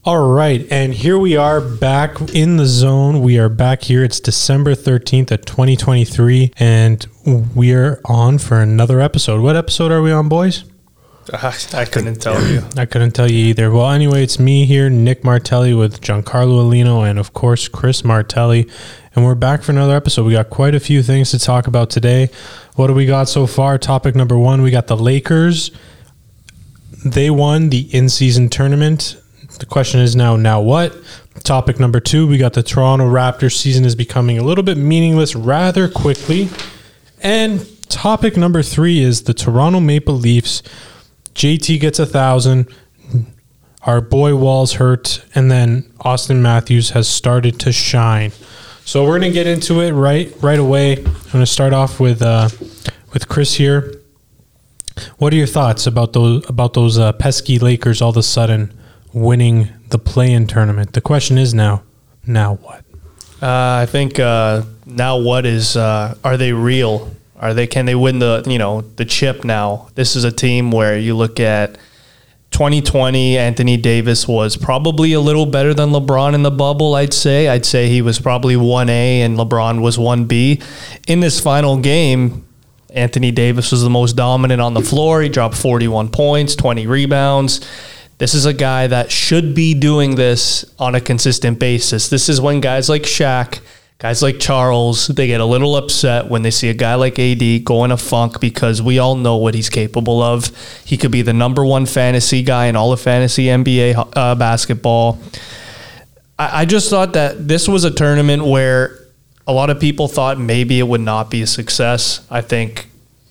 All right, and here we are back in the zone. We are back here. It's December 13th of 2023, and we are on for another episode. What episode are we on, boys? I couldn't tell you. I couldn't tell you either. Well, anyway, it's me here, Nick Martelli, with Giancarlo Alino and, of course, Chris Martelli. And we're back for another episode. We got quite a few things to talk about today. What do we got so far? Topic number one, we got the Lakers. They won the in-season tournament. The question is now what? Topic number two, we got the Toronto Raptors season is becoming a little bit meaningless rather quickly. And topic number three is the Toronto Maple Leafs. JT gets 1,000. Our boy Wall's hurt. And then Austin Matthews has started to shine. So we're going to get into it right away. I'm going to start off with Chris here. What are your thoughts about those pesky Lakers all of a sudden winning the play-in tournament? The question is now what? I think now what is are they real? Can they win the chip now? This is a team where you look at 2020, Anthony Davis was probably a little better than LeBron in the bubble, I'd say he was probably 1A and LeBron was 1B. In this final game, Anthony Davis was the most dominant on the floor. He dropped 41 points, 20 rebounds. This is a guy that should be doing this on a consistent basis. This is when guys like Shaq, guys like Charles, they get a little upset when they see a guy like AD go in a funk because we all know what he's capable of. He could be the number one fantasy guy in all of fantasy NBA basketball. I just thought that this was a tournament where a lot of people thought maybe it would not be a success. I think,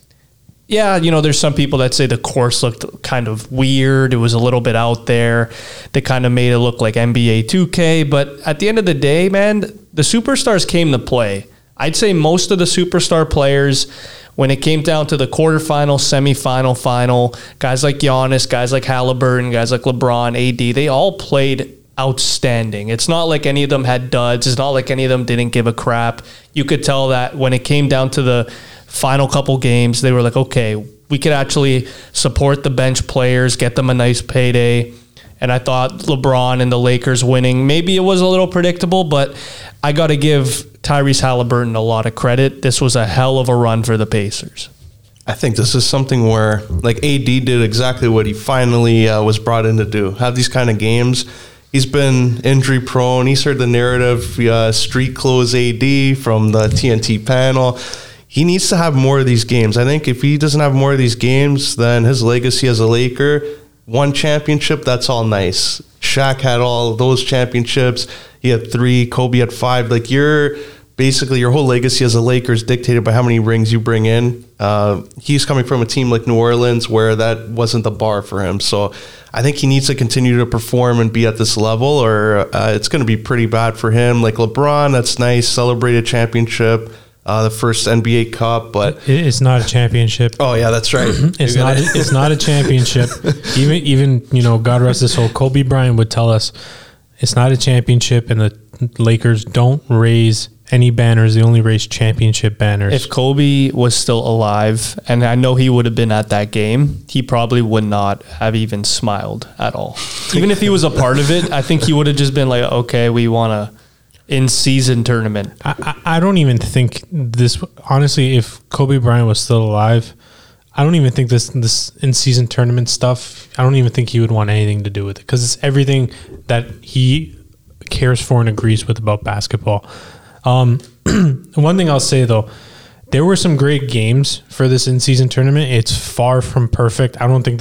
there's some people that say the course looked kind of weird. It was a little bit out there. They kind of made it look like NBA 2K. But at the end of the day, man, the superstars came to play. I'd say most of the superstar players, when it came down to the quarterfinal, semifinal, final, guys like Giannis, guys like Halliburton, guys like LeBron, AD, they all played outstanding. It's not like any of them had duds. It's not like any of them didn't give a crap. You could tell that when it came down to the final couple games, they were like, okay, we could actually support the bench players, get them a nice payday. And I thought LeBron and the Lakers winning, maybe it was a little predictable, but I got to give Tyrese Halliburton a lot of credit. This was a hell of a run for the Pacers. I think this is something where, like, AD did exactly what he finally was brought in to do. Have these kind of games. He's been injury prone. He's heard the narrative, street clothes AD from the TNT panel. He needs to have more of these games. I think if he doesn't have more of these games, then his legacy as a Laker, one championship, that's all nice. Shaq had all those championships. He had 3. Kobe had 5. Like, your whole legacy as a Laker is dictated by how many rings you bring in. He's coming from a team like New Orleans where that wasn't the bar for him. So I think he needs to continue to perform and be at this level, or it's going to be pretty bad for him. Like LeBron, that's nice, celebrated championship. The first NBA Cup, but it's not a championship. Oh yeah, that's right. It's not a championship. Even God rest his soul, Kobe Bryant would tell us it's not a championship, and the Lakers don't raise any banners. They only raise championship banners. If Kobe was still alive, and I know he would have been at that game, he probably would not have even smiled at all. Even if he was a part of it, I think he would have just been like, okay, we want to in-season tournament. I don't even think this, honestly, if Kobe Bryant was still alive, I don't even think this in-season tournament stuff, I don't even think he would want anything to do with it, because it's everything that he cares for and agrees with about basketball. One thing I'll say, though, there were some great games for this in-season tournament. It's far from perfect. I don't think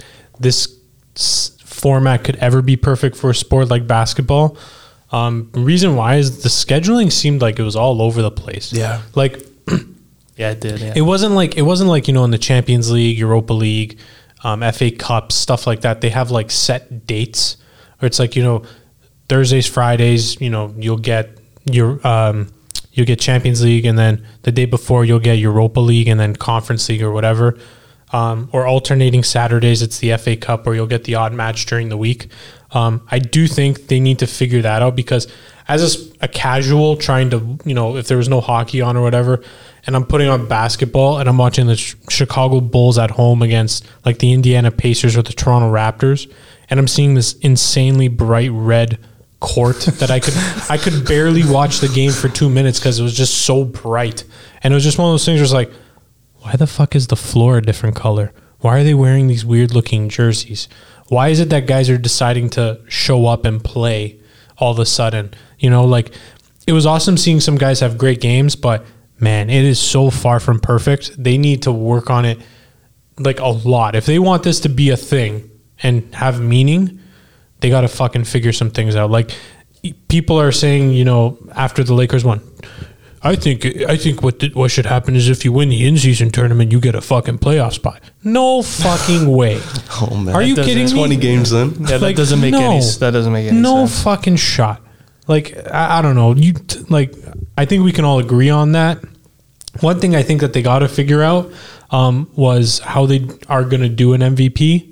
this format could ever be perfect for a sport like basketball. Reason why is the scheduling seemed like it was all over the place. Yeah. Like, yeah, it did. Yeah. It wasn't like, in the Champions League, Europa League, FA Cup, stuff like that. They have like set dates where it's like, Thursdays, Fridays, you'll get Champions League, and then the day before you'll get Europa League and then Conference League or whatever. Or alternating Saturdays, it's the FA Cup, or you'll get the odd match during the week. I do think they need to figure that out, because as a casual trying to, if there was no hockey on or whatever, and I'm putting on basketball and I'm watching the Chicago Bulls at home against like the Indiana Pacers or the Toronto Raptors, and I'm seeing this insanely bright red court that I could barely watch the game for 2 minutes because it was just so bright. And it was just one of those things where it's like, why the fuck is the floor a different color? Why are they wearing these weird looking jerseys? Why is it that guys are deciding to show up and play all of a sudden? You know, like, it was awesome seeing some guys have great games, but man, it is so far from perfect. They need to work on it like a lot. If they want this to be a thing and have meaning, they got to fucking figure some things out. Like, people are saying, you know, after the Lakers won, I think what should happen is if you win the in-season tournament, you get a fucking playoff spot. No fucking way. Oh man, are you kidding me? 20 games in. Yeah, that doesn't make any sense. No fucking shot. Like, I don't know. I think we can all agree on that. One thing I think that they got to figure out was how they are going to do an MVP.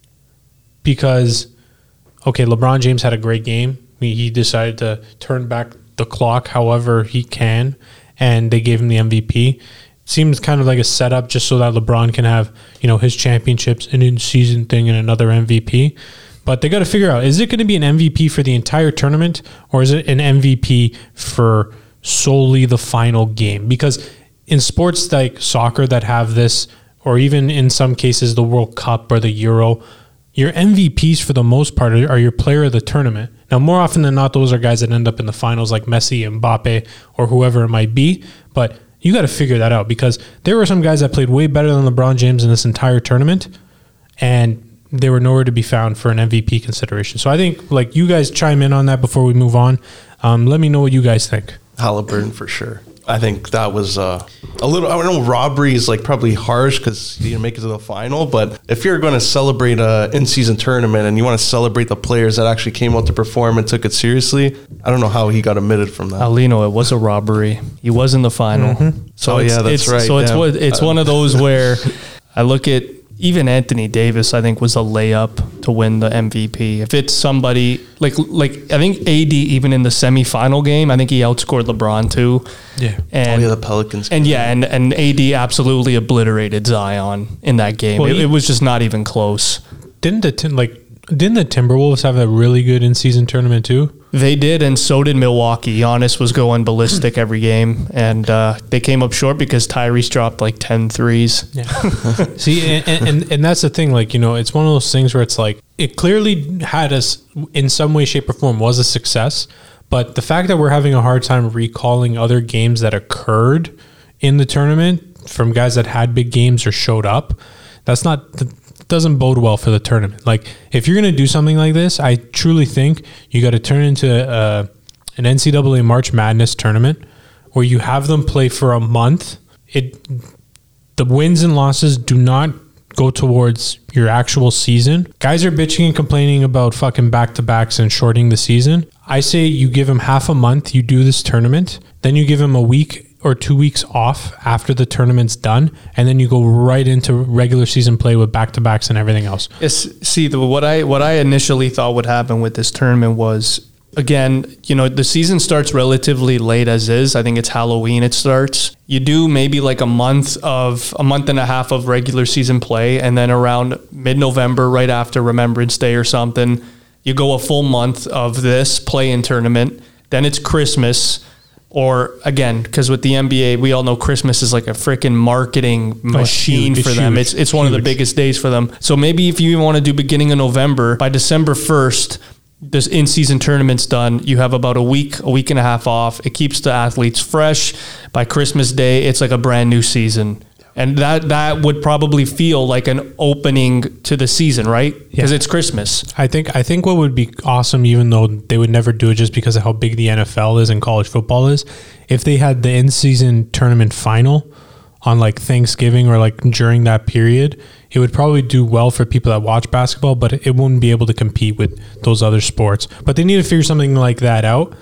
Because, okay, LeBron James had a great game. He decided to turn back the clock however he can, and they gave him the MVP. Seems kind of like a setup just so that LeBron can have, you know, his championships, an in-season thing, and another MVP. But they got to figure out, is it going to be an MVP for the entire tournament, or is it an MVP for solely the final game? Because in sports like soccer that have this, or even in some cases the World Cup or the Euro, your MVPs for the most part are your player of the tournament. Now, more often than not, those are guys that end up in the finals like Messi, Mbappe, or whoever it might be. But you got to figure that out, because there were some guys that played way better than LeBron James in this entire tournament, and they were nowhere to be found for an MVP consideration. So I think, like, you guys chime in on that before we move on. Let me know what you guys think. Halliburton for sure. I think that was a little, I don't know, robbery is like probably harsh because he didn't make it to the final. But if you're going to celebrate a in-season tournament and you want to celebrate the players that actually came out to perform and took it seriously, I don't know how he got omitted from that. Alino, it was a robbery. He was in the final. Mm-hmm. So that's right. So it's one of those where I look at, even Anthony Davis, I think, was a layup to win the MVP. If it's somebody like I think AD, even in the semifinal game, I think he outscored LeBron too. Yeah. And the Pelicans. And yeah, and AD absolutely obliterated Zion in that game. Well, it was just not even close. Didn't the Timberwolves have a really good in-season tournament too? They did, and so did Milwaukee. Giannis was going ballistic every game, and they came up short because Tyrese dropped like 10 threes. Yeah. See, and that's the thing. Like, you know, it's one of those things where it's like, it clearly had us in some way, shape, or form was a success, but the fact that we're having a hard time recalling other games that occurred in the tournament from guys that had big games or showed up, doesn't bode well for the tournament. Like, if you're going to do something like this, I truly think you got to turn into an NCAA March Madness tournament where you have them play for a month. The wins and losses do not go towards your actual season. Guys are bitching and complaining about fucking back-to-backs and shorting the season. I say you give them half a month, you do this tournament, then you give them a week or 2 weeks off after the tournament's done, and then you go right into regular season play with back-to-backs and everything else. See, what I initially thought would happen with this tournament was, again, you know, the season starts relatively late as is. I think it's Halloween it starts. You do maybe like a month and a half of regular season play, and then around mid-November, right after Remembrance Day or something, you go a full month of this play-in tournament. Then it's Christmas. Or again, because with the NBA, we all know Christmas is like a freaking marketing machine for them. It's one of the biggest days for them. So maybe if you even want to do beginning of November, by December 1st, this in-season tournament's done. You have about a week and a half off. It keeps the athletes fresh. By Christmas Day, it's like a brand new season. And that would probably feel like an opening to the season, right? Because it's Christmas. I think what would be awesome, even though they would never do it just because of how big the NFL is and college football is, if they had the in-season tournament final on like Thanksgiving or like during that period, it would probably do well for people that watch basketball, but it wouldn't be able to compete with those other sports. But they need to figure something like that out.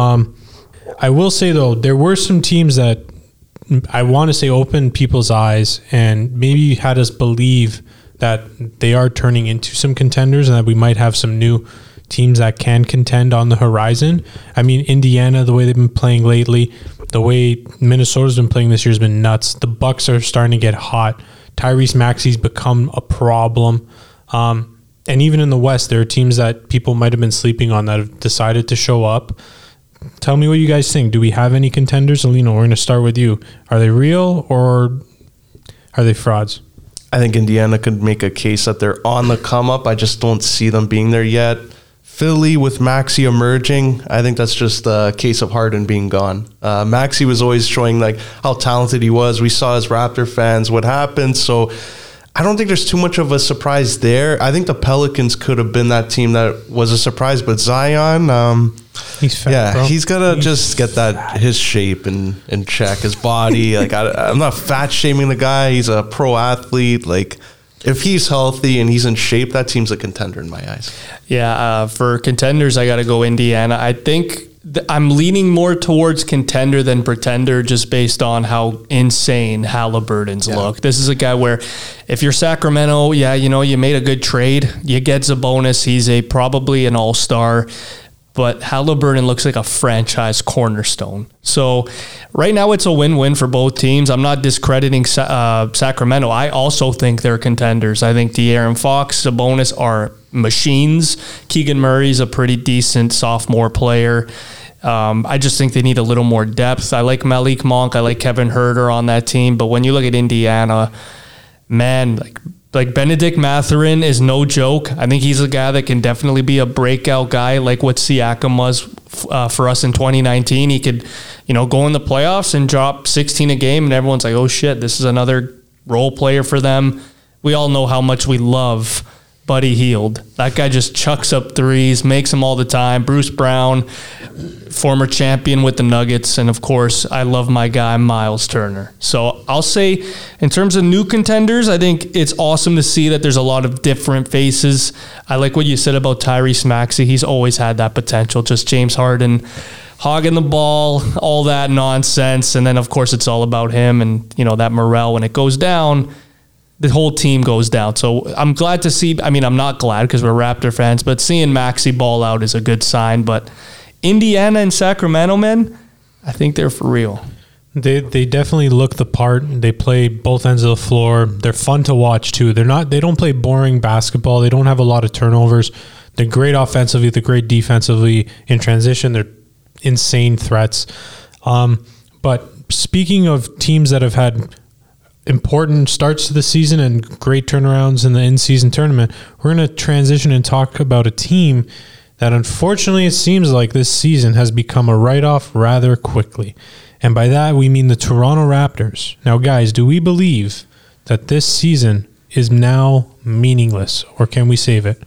I will say, though, there were some teams that I want to say opened people's eyes and maybe had us believe that they are turning into some contenders and that we might have some new teams that can contend on the horizon. I mean, Indiana, the way they've been playing lately, the way Minnesota's been playing this year has been nuts. The Bucks are starting to get hot. Tyrese Maxey's become a problem. and even in the West, there are teams that people might have been sleeping on that have decided to show up. Tell me what you guys think. Do we have any contenders? Alino, we're going to start with you. Are they real or are they frauds? I think Indiana could make a case that they're on the come up. I just don't see them being there yet. Philly with Maxey emerging, I think that's just a case of Harden being gone. Maxey was always showing like how talented he was. We saw as Raptor fans what happened. So I don't think there's too much of a surprise there. I think the Pelicans could have been that team that was a surprise, but Zion, he's fat, bro. He's got to just get his shape in check, his body. Like I'm not fat shaming the guy. He's a pro athlete. Like if he's healthy and he's in shape, that team's a contender in my eyes. Yeah, for contenders, I got to go Indiana. I think I'm leaning more towards contender than pretender just based on how insane Halliburton's look. This is a guy where if you're Sacramento, you made a good trade. You get Sabonis. He's probably an all-star. But Halliburton looks like a franchise cornerstone. So right now it's a win-win for both teams. I'm not discrediting Sacramento. I also think they're contenders. I think De'Aaron Fox, Sabonis are machines. Keegan Murray's a pretty decent sophomore player. I just think they need a little more depth. I like Malik Monk. I like Kevin Huerter on that team. But when you look at Indiana, man, like Benedict Mathurin is no joke. I think he's a guy that can definitely be a breakout guy like what Siakam was for us in 2019. He could, go in the playoffs and drop 16 a game and everyone's like, oh shit, this is another role player for them. We all know how much we love Buddy Hield. That guy just chucks up threes, makes them all the time. Bruce Brown, former champion with the Nuggets. And of course, I love my guy, Miles Turner. So I'll say in terms of new contenders, I think it's awesome to see that there's a lot of different faces. I like what you said about Tyrese Maxey. He's always had that potential. Just James Harden hogging the ball, all that nonsense. And then of course it's all about him and, that morale when it goes down. The whole team goes down. So I'm glad to see, I'm not glad because we're Raptor fans, but seeing Maxey ball out is a good sign. But Indiana and Sacramento, man, I think they're for real. They definitely look the part. They play both ends of the floor. They're fun to watch too. They don't play boring basketball. They don't have a lot of turnovers. They're great offensively. They're great defensively. In transition, they're insane threats. But speaking of teams that have had important starts to the season and great turnarounds in the in-season tournament, we're going to transition and talk about a team that unfortunately it seems like this season has become a write-off rather quickly. And by that, we mean the Toronto Raptors. Now, guys, do we believe that this season is now meaningless, or can we save it?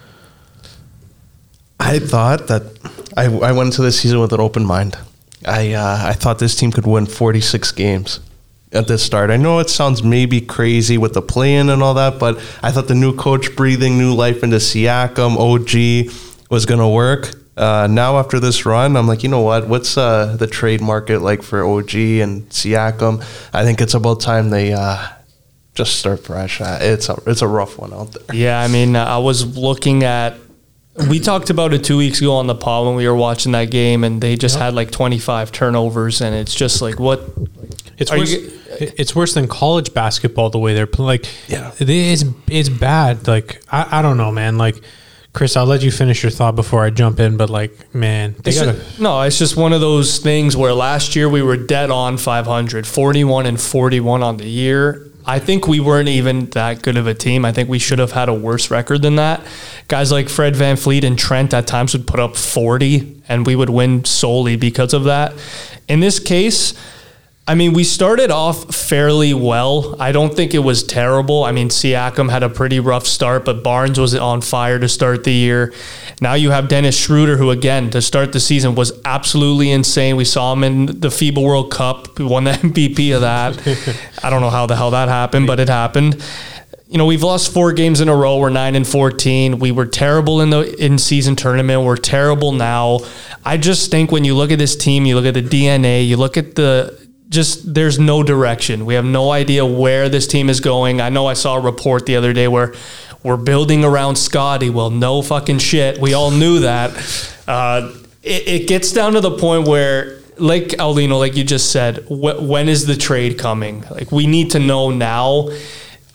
I thought that I went into this season with an open mind. I thought this team could win 46 games at the start. I know it sounds maybe crazy with the play-in and all that, but I thought the new coach breathing new life into Siakam, OG, was going to work. Now after this run, I'm like, you know what? What's the trade market like for OG and Siakam? I think it's about time they just start fresh. It's a rough one out there. Yeah, I was looking at, we talked about it 2 weeks ago on the pod when we were watching that game, and they just had like 25 turnovers, and it's just like, what? It's worse than college basketball the way they're playing. It's bad. Like I don't know, man. Like Chris, I'll let you finish your thought before I jump in. But like, man, it's just one of those things where last year we were dead on 500, 41-41 on the year. I think we weren't even that good of a team. I think we should have had a worse record than that. Guys like Fred VanVleet and Trent at times would put up 40, and we would win solely because of that. In this case, we started off fairly well. I don't think it was terrible. Siakam had a pretty rough start, but Barnes was on fire to start the year. Now you have Dennis Schroeder, who, again, to start the season was absolutely insane. We saw him in the FIBA World Cup. We won the MVP of that. I don't know how the hell that happened, but it happened. We've lost 4 games in a row. We're 9-14. We were terrible in the in-season tournament. We're terrible now. I just think when you look at this team, you look at the DNA, you look at there's no direction. We have no idea where this team is going. I know I saw a report the other day where we're building around Scotty. Well, no fucking shit. We all knew that. It gets down to the point where, like Aulino, like you just said, when is the trade coming? Like, we need to know now.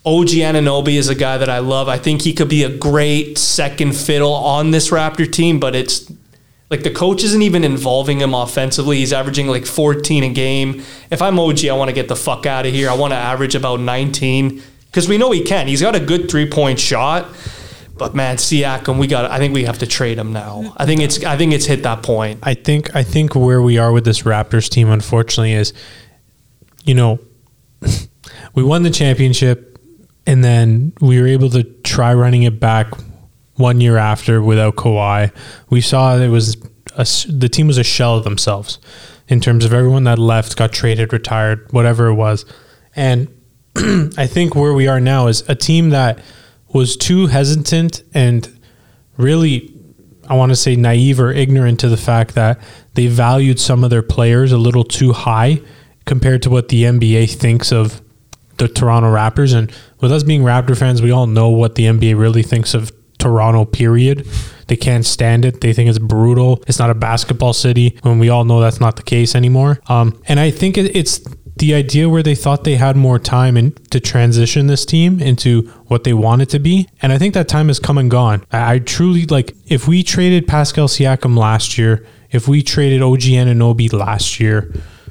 OG Anunoby is a guy that I love. I think he could be a great second fiddle on this Raptor team, but it's like the coach isn't even involving him offensively. He's averaging like 14 a game. If I'm OG, I want to get the fuck out of here. I want to average about 19 because we know he can. He's got a good 3-point shot. But man, Siakam, I think we have to trade him now. I think it's hit that point. I think where we are with this Raptors team, unfortunately, is, we won the championship, and then we were able to try running it back 1 year after without Kawhi. We saw the team was a shell of themselves in terms of everyone that left, got traded, retired, whatever it was. And I think where we are now is a team that was too hesitant and really, I want to say, naive or ignorant to the fact that they valued some of their players a little too high compared to what the NBA thinks of the Toronto Raptors. And with us being Raptor fans, we all know what the NBA really thinks of Toronto, period. They can't stand it. They think it's brutal. It's not a basketball city, when we all know that's not the case anymore. And I think it's the idea where they thought they had more time to transition this team into what they want it to be. And I think that time has come and gone. I truly, if we traded Pascal Siakam last year, if we traded OG Anunoby last year,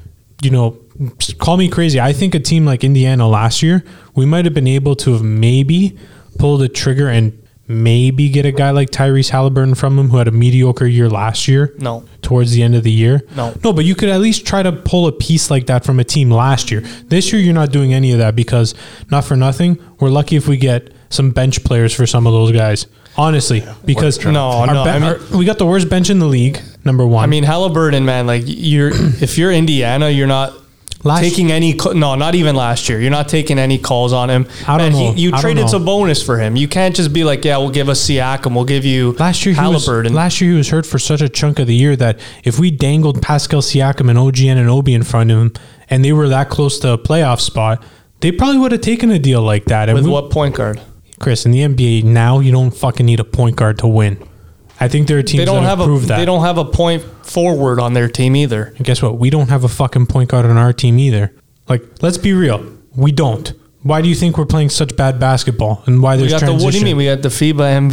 call me crazy. I think a team like Indiana last year, we might have been able to have maybe pulled the trigger and maybe get a guy like Tyrese Halliburton from him, who had a mediocre year last year. No. Towards the end of the year. No, but you could at least try to pull a piece like that from a team last year. This year, you're not doing any of that because, not for nothing, we're lucky if we get some bench players for some of those guys. Honestly, because we got the worst bench in the league, number one. I mean, Halliburton, man, if you're Indiana, you're not taking any. No, not even last year. You're not taking any calls on him. I don't know. You traded a bonus for him. You can't just be like, yeah, we'll give us Siakam. We'll give you Halliburton. Last year he was hurt for such a chunk of the year that if we dangled Pascal Siakam and OG Anunoby in front of him, and they were that close to a playoff spot, they probably would have taken a deal like that. With what point guard? Chris, in the NBA now, you don't fucking need a point guard to win. I think there are teams that have proved that. They don't have a point forward on their team either. And guess what? We don't have a fucking point guard on our team either. Let's be real. We don't. Why do you think we're playing such bad basketball? And why there's transition? What do you mean? We got the FIBA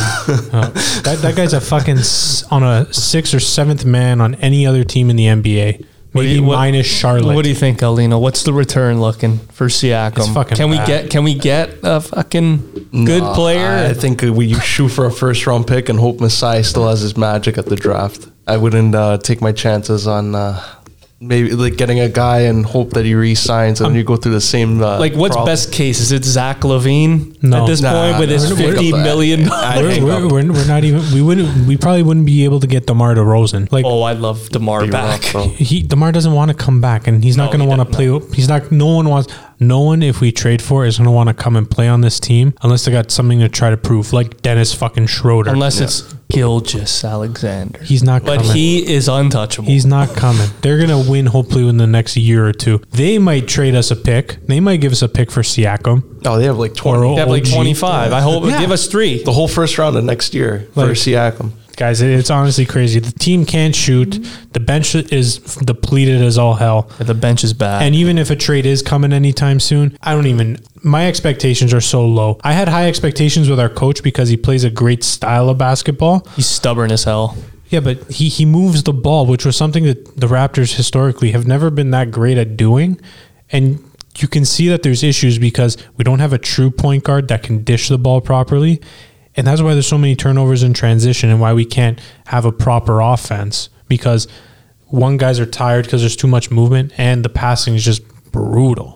MVP. That guy's a fucking on a 6th or 7th man on any other team in the NBA. Maybe minus Charlotte. What do you think, Alino? What's the return looking for Siakam? It's fucking bad. Can we get a fucking good player? I think we shoot for a first round pick and hope Masai still has his magic at the draft. I wouldn't take my chances on maybe getting a guy and hope that he re-signs and you go through the same what's problem. Best case? Is it Zach LaVine at this point with his $50 million? We're not even. We probably wouldn't be able to get DeMar DeRozan. I'd love DeMar back. DeMar doesn't want to come back, and he's not going to want to play. He's not. No one, if we trade for, is going to want to come and play on this team unless they got something to try to prove, like Dennis fucking Schroeder. Unless it's Gilgeous Alexander. He's not coming. But he is untouchable. He's not coming. They're going to win, hopefully, in the next year or two. They might trade us a pick. They might give us a pick for Siakam. Oh, they have 20. They have 25. Yeah. I hope. Yeah. Give us 3. The whole first round of next year for Siakam. Guys, it's honestly crazy. The team can't shoot. The bench is depleted as all hell. The bench is bad. And even if a trade is coming anytime soon, my expectations are so low. I had high expectations with our coach because he plays a great style of basketball. He's stubborn as hell. Yeah, but he moves the ball, which was something that the Raptors historically have never been that great at doing. And you can see that there's issues because we don't have a true point guard that can dish the ball properly. And that's why there's so many turnovers in transition and why we can't have a proper offense, because guys are tired because there's too much movement and the passing is just brutal.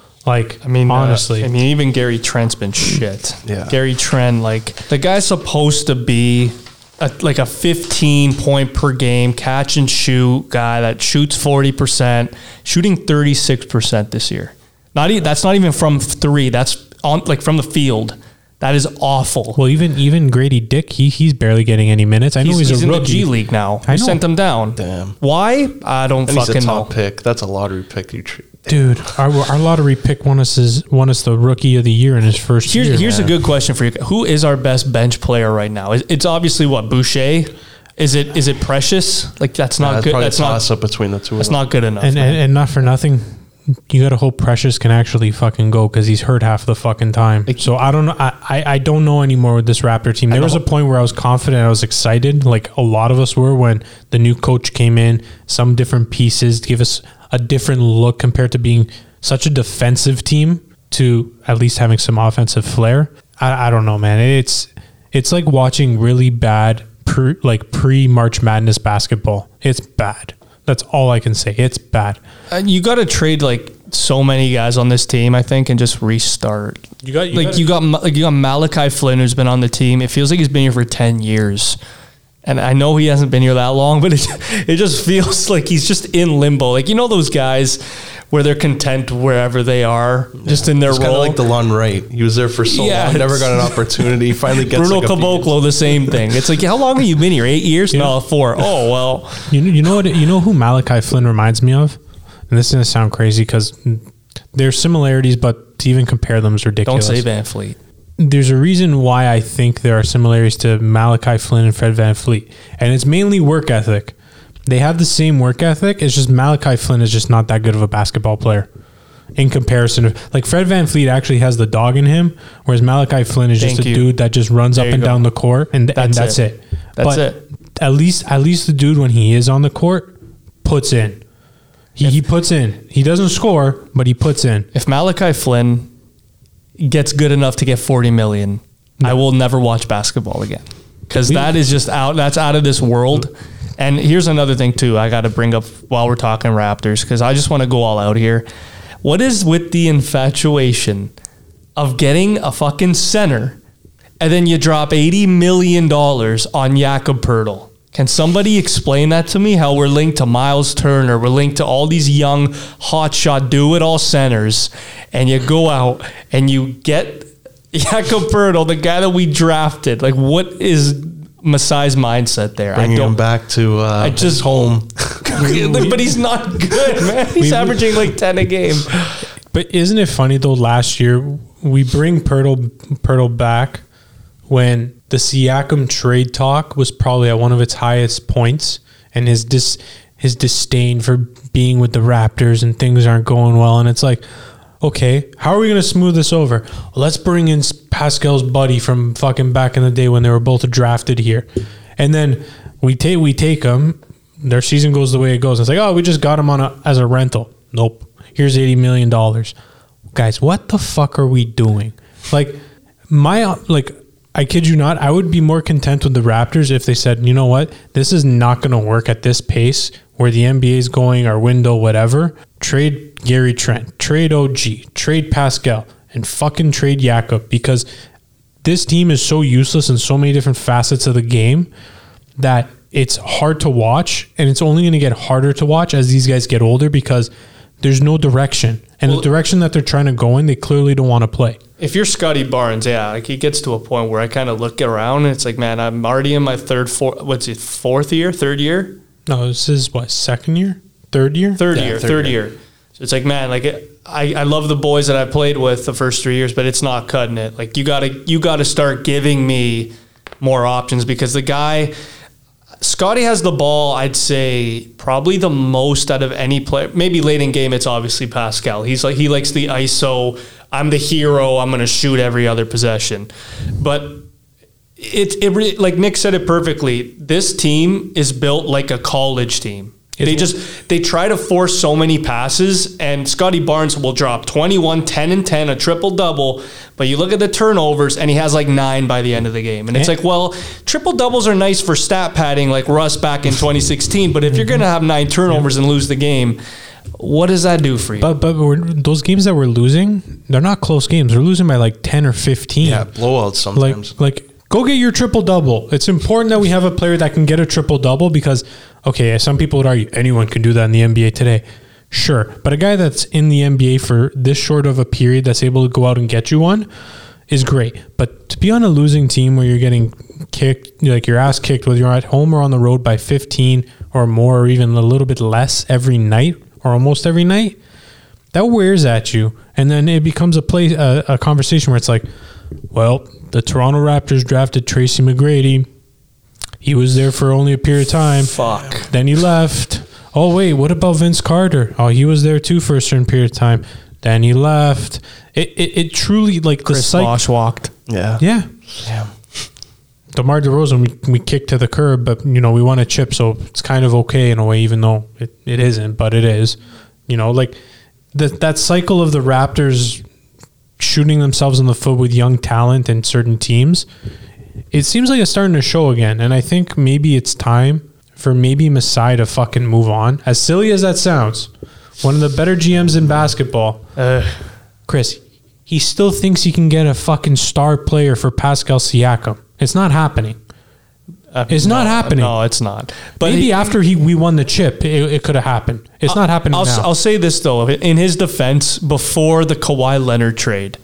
Honestly. Even Gary Trent's been shit. Yeah. Gary Trent, the guy's supposed to be a 15-point per game catch and shoot guy that shoots 40%, shooting 36% this year. That's not even from 3. That's on from the field. That is awful. Well, even Grady Dick, he's barely getting any minutes. I know he's a in rookie. The G League now. I sent him down. Damn. Why? I don't fucking he's a know. top pick. That's a lottery pick. Dude, our lottery pick won us the rookie of the year in his first year. Here's a good question for you. Who is our best bench player right now? It's obviously Boucher. Is it Precious? That's not good. Probably that's a toss up between the two. That's not good enough. And not for nothing, you got to hope Precious can actually fucking go because he's hurt half the fucking time. So I don't know. I don't know anymore with this Raptor team. There was a point where I was confident, I was excited, like a lot of us were when the new coach came in. Some different pieces to give us a different look compared to being such a defensive team to at least having some offensive flair. I don't know, man. It's like watching really bad pre-March Madness basketball. It's bad. That's all I can say. It's bad. You got to trade like so many guys on this team, I think, and just restart. You got Malachi Flynn, who's been on the team. It feels like he's been here for 10 years. And I know he hasn't been here that long, but it just feels like he's just in limbo. Like, you know those guys where they're content wherever they are, just in their role. It's kind of like DeLon Wright. He was there for so long, never got an opportunity. Finally gets Bruno Caboclo, the same thing. It's like, how long have you been here? 8 years? No, 4. Oh, well. You know what? You know who Malachi Flynn reminds me of? And this is going to sound crazy because there's similarities, but to even compare them is ridiculous. Don't say Van Fleet. There's a reason why I think there are similarities to Malachi Flynn and Fred VanVleet, and it's mainly work ethic. They have the same work ethic. It's just Malachi Flynn is just not that good of a basketball player in comparison. Like Fred VanVleet actually has the dog in him, whereas Malachi Flynn is just a dude that just runs up and down the court, and that's it. That's it. At least the dude, when he is on the court, puts in. He puts in. He doesn't score, but he puts in. If Malachi Flynn gets good enough to get $40 million, I will never watch basketball again, because that is just out. That's out of this world. And here's another thing too I got to bring up while we're talking Raptors, because I just want to go all out here. What is with the infatuation of getting a fucking center and then you drop $80 million on Jakob Poeltl? Can somebody explain that to me? How we're linked to Miles Turner, we're linked to all these young hotshot do-it-all centers, and you go out and you get Jakob Poeltl, the guy that we drafted. Like, what is Masai's mindset there? Bringing him back to his home. But he's not good, man. He's averaging like 10 a game. But isn't it funny, though, last year we bring Poeltl back when the Siakam trade talk was probably at one of its highest points, and his disdain for being with the Raptors and things aren't going well. And it's like, okay, how are we going to smooth this over? Well, let's bring in Pascal's buddy from fucking back in the day when they were both drafted here. And then we take them. Their season goes the way it goes. It's like, oh, we just got him as a rental. Nope. Here's $80 million. Guys, what the fuck are we doing? I kid you not, I would be more content with the Raptors if they said, you know what, this is not going to work at this pace where the NBA is going, our window, whatever. Trade Gary Trent, trade OG, trade Pascal, and fucking trade Jakob, because this team is so useless in so many different facets of the game that it's hard to watch, and it's only going to get harder to watch as these guys get older because there's no direction. And the direction that they're trying to go in, they clearly don't want to play. If you're Scotty Barnes, he gets to a point where I kind of look around and it's like, man, I'm already in my third year? No, this is second year? Third year? Third year. So it's like, man, I love the boys that I played with the first 3 years, but it's not cutting it. Like, you gotta start giving me more options, because the guy, Scotty has the ball, I'd say, probably the most out of any player. Maybe late in game, it's obviously Pascal. He likes the ISO. I'm the hero. I'm going to shoot every other possession. But it like Nick said it perfectly. This team is built like a college team. They try to force so many passes, and Scotty Barnes will drop 21, 10, and 10, a triple-double, but you look at the turnovers, and he has like 9 by the end of the game. And it's like, well, triple-doubles are nice for stat padding like Russ back in 2016, but if you're going to have 9 turnovers and lose the game, what does that do for you? But those games that we're losing, they're not close games. We're losing by like 10 or 15. Yeah, blowouts sometimes. Go get your triple-double. It's important that we have a player that can get a triple-double because, okay, some people would argue anyone can do that in the NBA today. Sure. But a guy that's in the NBA for this short of a period that's able to go out and get you one is great. But to be on a losing team where you're getting kicked, like your ass kicked, whether you're at home or on the road by 15 or more or even a little bit less every night or almost every night, that wears at you. And then it becomes a conversation where it's like, well, the Toronto Raptors drafted Tracy McGrady. He was there for only a period of time. Fuck. Then he left. Oh, wait, what about Vince Carter? Oh, he was there too for a certain period of time. Then he left. It truly, like, Chris Bosh walked. Yeah. Yeah. Yeah. DeMar DeRozan, we kicked to the curb, but, you know, we won a chip, so it's kind of okay in a way, even though it isn't, but it is. You know, like, that cycle of the Raptors shooting themselves in the foot with young talent and certain teams, it seems like it's starting to show again, and I think maybe it's time for maybe Masai to fucking move on. As silly as that sounds, one of the better GMs in basketball, Chris, he still thinks he can get a fucking star player for Pascal Siakam. It's not happening. It's not happening. No, it's not. But maybe after we won the chip, it could have happened. It's not happening now. I'll say this, though. In his defense, before the Kawhi Leonard trade,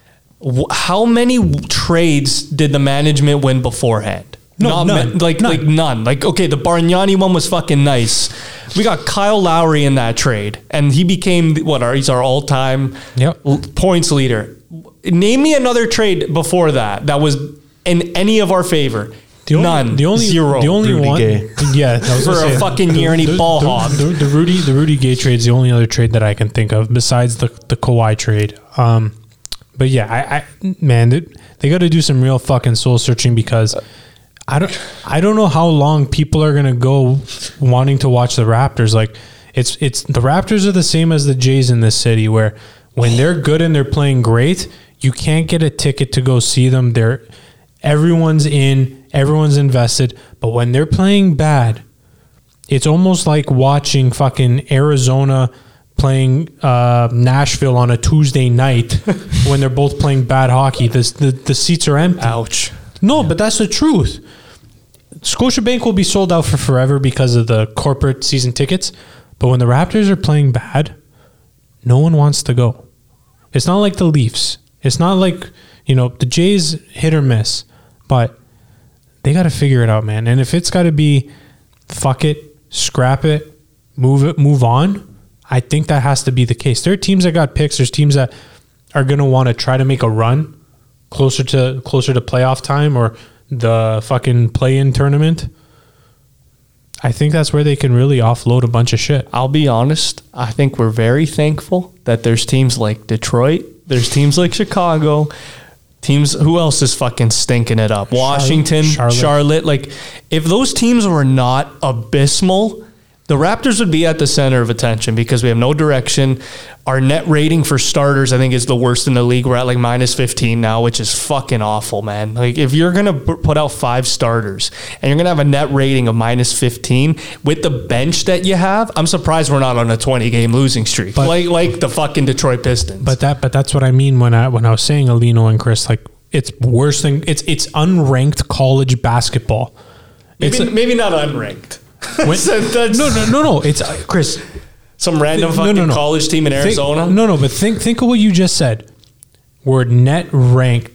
how many trades did the management win beforehand? None. None. Like, okay, the Bargnani one was fucking nice. We got Kyle Lowry in that trade, and he became, he's our all-time points leader. Name me another trade before that was in any of our favor. None. Zero. The only Rudy one. Gay. Yeah. For a fucking year and he ball hog. The Rudy Gay trade is the only other trade that I can think of besides the Kawhi trade. But yeah, man, they got to do some real fucking soul searching because I don't know how long people are gonna go wanting to watch the Raptors. Like it's the Raptors are the same as the Jays in this city, where when they're good and they're playing great, you can't get a ticket to go see them. Everyone's in, everyone's invested, but when they're playing bad, it's almost like watching fucking Arizona playing Nashville on a Tuesday night when they're both playing bad hockey. The seats are empty. Ouch. No, but that's the truth. Scotiabank will be sold out for forever because of the corporate season tickets, but when the Raptors are playing bad, no one wants to go. It's not like the Leafs. It's not like, the Jays hit or miss, but they got to figure it out, man. And if it's got to be fuck it, scrap it, move on, I think that has to be the case. There are teams that got picks. There's teams that are going to want to try to make a run closer to playoff time or the fucking play-in tournament. I think that's where they can really offload a bunch of shit. I'll be honest. I think we're very thankful that there's teams like Detroit. There's teams like Chicago. Teams, who else is fucking stinking it up? Washington, Charlotte. Like, if those teams were not abysmal, the Raptors would be at the center of attention because we have no direction. Our net rating for starters, I think, is the worst in the league. We're at like -15 now, which is fucking awful, man. Like, if you're going to put out 5 starters and you're going to have a net rating of -15 with the bench that you have, I'm surprised we're not on a 20-game losing streak, like the fucking Detroit Pistons. But that's what I mean when I was saying Alino and Chris, like, it's worse than it's unranked college basketball. Maybe not unranked. No. It's Chris. Some random fucking college team in Arizona. But think of what you just said. We're net ranked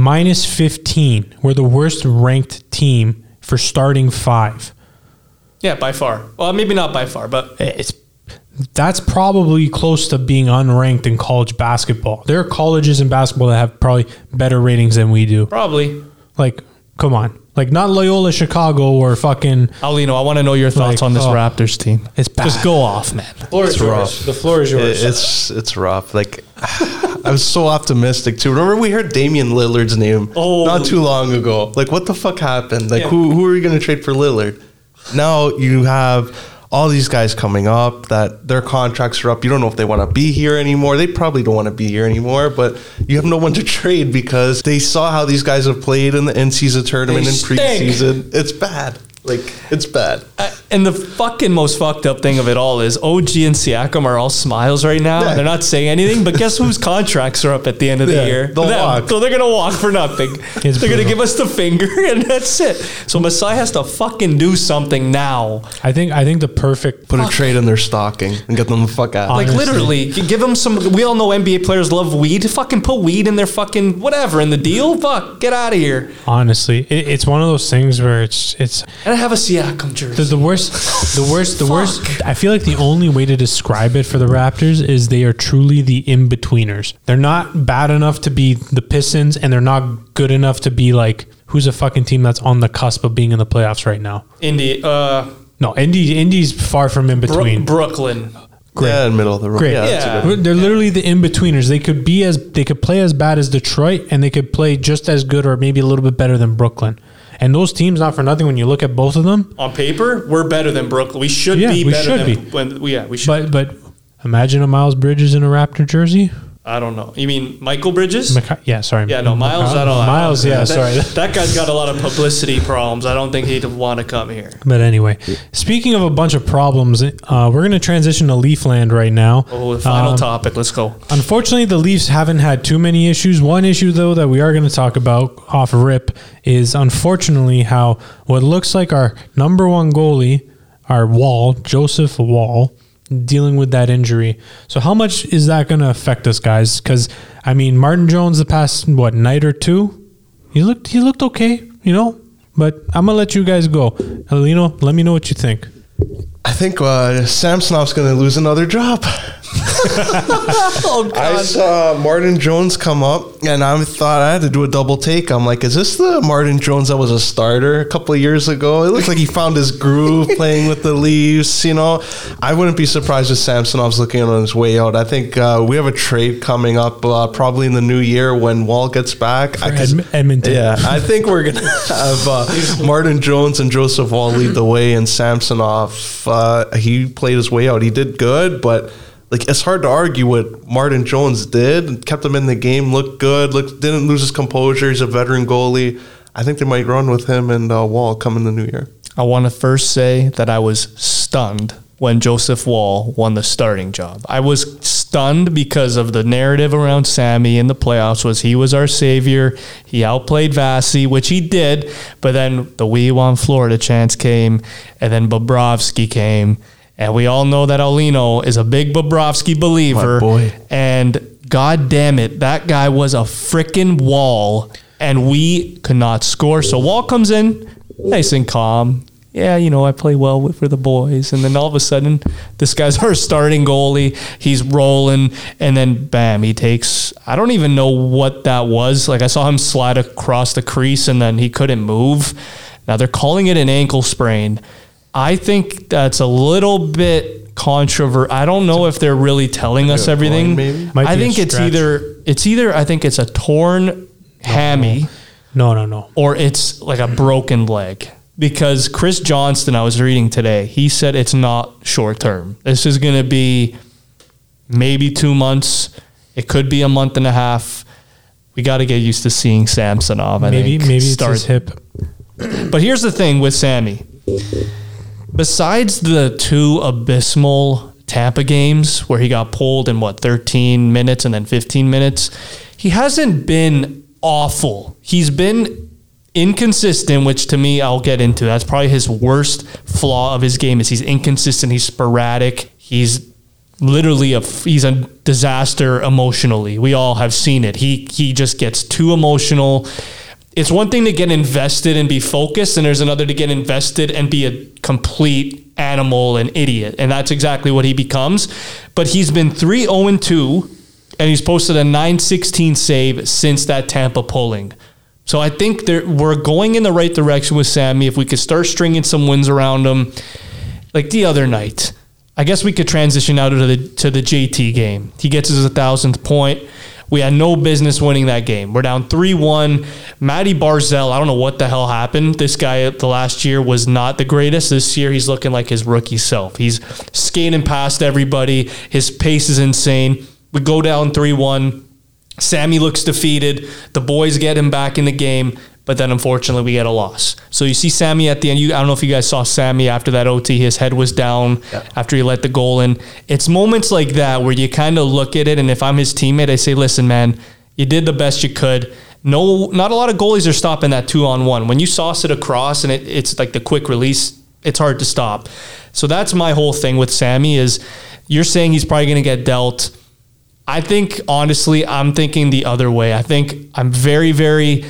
-15. We're the worst ranked team for starting 5. Yeah, by far. Well, maybe not by far, but that's probably close to being unranked in college basketball. There are colleges in basketball that have probably better ratings than we do. Probably. Like, come on. Like, not Loyola Chicago or fucking... Alino, I want to know your thoughts on this Raptors team. It's bad. Just go off, man. It's rough. The floor is yours. It's rough. Like, I was so optimistic, too. Remember we heard Damian Lillard's name not too long ago. Like, what the fuck happened? Like, who are you going to trade for Lillard? Now you have all these guys coming up that their contracts are up. You don't know if they want to be here anymore. They probably don't want to be here anymore, but you have no one to trade because they saw how these guys have played in the in-season tournament and preseason. It's bad. Like, it's bad. And the fucking most fucked up thing of it all is OG and Siakam are all smiles right now. Yeah. They're not saying anything, but guess whose contracts are up at the end of the year? They'll walk. So they're going to walk for nothing. They're going to give us the finger, and that's it. So Masai has to fucking do something now. I think the perfect... Put a trade in their stocking and get them the fuck out. Like, literally, give them some... We all know NBA players love weed. Fucking put weed in their fucking whatever in the deal. Fuck, get out of here. Honestly, it's one of those things where it's and I have a Siakam jersey. The worst. I feel like the only way to describe it for the Raptors is they are truly the in-betweeners. They're not bad enough to be the Pistons, and they're not good enough to be like, who's a fucking team that's on the cusp of being in the playoffs right now? No, Indy's far from in between. Brooklyn. Great. Yeah, in middle of the road. Great. Yeah, that's a good. They're literally the in-betweeners. They could play as bad as Detroit, and they could play just as good or maybe a little bit better than Brooklyn. And those teams, not for nothing, when you look at both of them, On paper, we're better than Brooklyn. We should be we better should than be. we should. but imagine a Miles Bridges in a Raptor jersey. I don't know. You mean Michael Bridges? Yeah, sorry. Yeah, no, Miles, I don't know. Miles, yeah, sorry. That guy's got a lot of publicity problems. I don't think he'd want to come here. But anyway, speaking of a bunch of problems, we're going to transition to Leafland right now. Oh, the final topic. Let's go. Unfortunately, the Leafs haven't had too many issues. One issue, though, that we are going to talk about off rip is, unfortunately, how what looks like our number one goalie, our Wall, Joseph Wall, dealing with that injury. So how much is that going to affect us, guys? Because, I mean, Martin Jones the past, night or two, he looked okay, But I'm going to let you guys go. Alino, let me know what you think. I think Samsonov's going to lose another job. Oh, God. I saw Martin Jones come up, and I thought I had to do a double take. I'm like, is this the Martin Jones that was a starter a couple of years ago? It looks like he found his groove playing with the Leafs. I wouldn't be surprised if Samsonov's looking on his way out. I think we have a trade coming up probably in the new year when Wall gets back. Edmonton. Yeah, I think we're going to have Martin Jones and Joseph Wall lead the way, and Samsonov, he played his way out. He did good, but it's hard to argue what Martin Jones did. Kept him in the game, looked good, didn't lose his composure. He's a veteran goalie. I think they might run with him and Wall come in the new year. I want to first say that I was stunned when Joseph Wall won the starting job. I was stunned because of the narrative around Sammy in the playoffs was he was our savior. He outplayed Vasi, which he did, but then the We Want Florida chance came, and then Bobrovsky came. And we all know that Alino is a big Bobrovsky believer. My boy. And God damn it, that guy was a freaking wall, and we could not score. So Wall comes in, nice and calm. Yeah, I play well for the boys. And then all of a sudden, this guy's our starting goalie. He's rolling, and then bam, he takes, I don't even know what that was. I saw him slide across the crease, and then he couldn't move. Now they're calling it an ankle sprain. I think that's a little bit controversial. I don't know if they're really telling us everything. I think it's either I think it's a torn hammy. No. Or it's like a broken leg. Because Chris Johnston, I was reading today, he said it's not short term. This is going to be maybe 2 months. It could be a month and a half. We got to get used to seeing Samsonov. Maybe it's his hip. But here's the thing with Sammy. Besides the 2 abysmal Tampa games where he got pulled in 13 minutes and then 15 minutes, he hasn't been awful. He's been inconsistent, which to me, I'll get into. That's probably his worst flaw of his game is he's inconsistent. He's sporadic. He's literally he's a disaster emotionally. We all have seen it. He just gets too emotional. It's one thing to get invested and be focused, and there's another to get invested and be a complete animal and idiot. And that's exactly what he becomes. But he's been 3-0-2, and he's posted a .916 save since that Tampa pulling. So I think we're going in the right direction with Sammy. If we could start stringing some wins around him, like the other night, I guess we could transition out to the JT game. He gets his 1,000th point. We had no business winning that game. We're down 3-1. Matty Barzal, I don't know what the hell happened. This guy the last year was not the greatest. This year he's looking like his rookie self. He's skating past everybody. His pace is insane. We go down 3-1. Sammy looks defeated. The boys get him back in the game, but then unfortunately we get a loss. So you see Sammy at the end. I don't know if you guys saw Sammy after that OT. His head was down after he let the goal in. It's moments like that where you kind of look at it, and if I'm his teammate, I say, listen, man, you did the best you could. No, not a lot of goalies are stopping that 2-on-1. When you sauce it across and it's like the quick release, it's hard to stop. So that's my whole thing with Sammy is you're saying he's probably going to get dealt. I think, honestly, I'm thinking the other way. I think I'm very, very...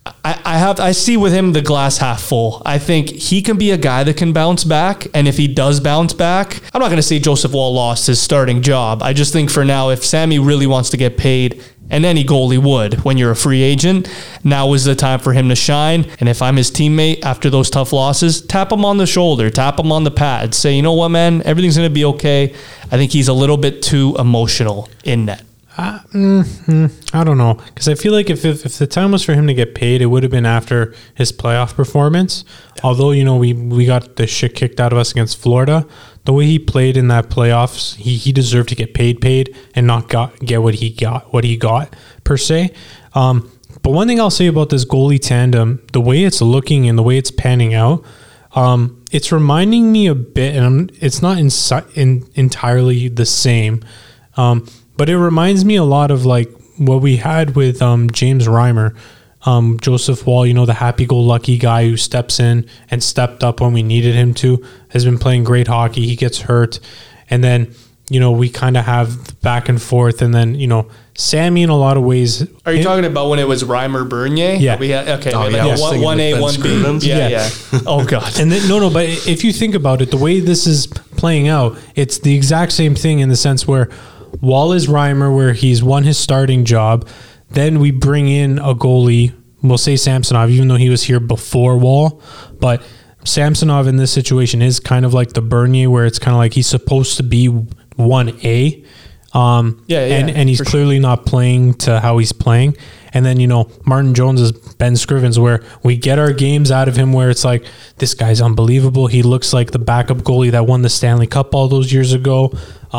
I see with him the glass half full. I think he can be a guy that can bounce back, and if he does bounce back, I'm not going to say Joseph Wall lost his starting job. I just think for now, if Sammy really wants to get paid And any goalie would when you're a free agent. Now is the time for him to shine. And if I'm his teammate after those tough losses, tap him on the shoulder, tap him on the pad. Say, you know what, man? Everything's going to be okay. I think he's a little bit too emotional in net. I don't know. Because I feel like if the time was for him to get paid, it would have been after his playoff performance. Yeah. Although, we got the shit kicked out of us against Florida. The way he played in that playoffs, he deserved to get paid and not get what he got per se. But one thing I'll say about this goalie tandem, the way it's looking and the way it's panning out, it's reminding me a bit, and it's not entirely the same, but it reminds me a lot of like what we had with James Reimer. Joseph Woll, the happy-go-lucky guy who steps in and stepped up when we needed him to, has been playing great hockey. He gets hurt. And then, we kind of have back and forth. And then, Sammy in a lot of ways. Are you talking about when it was Reimer Bernier? Yeah. We had, okay. Oh, yeah. 1A, 1B. Yeah. Oh, God. And then, no, but if you think about it, the way this is playing out, it's the exact same thing in the sense where Woll is Reimer, where he's won his starting job. Then we bring in a goalie, we'll say Samsonov, even though he was here before Woll. But Samsonov in this situation is kind of like the Bernier, where it's kind of like he's supposed to be 1A. And he's clearly not playing to how he's playing. And then, Martin Jones is Ben Scrivens, where we get our games out of him where it's like, this guy's unbelievable. He looks like the backup goalie that won the Stanley Cup all those years ago.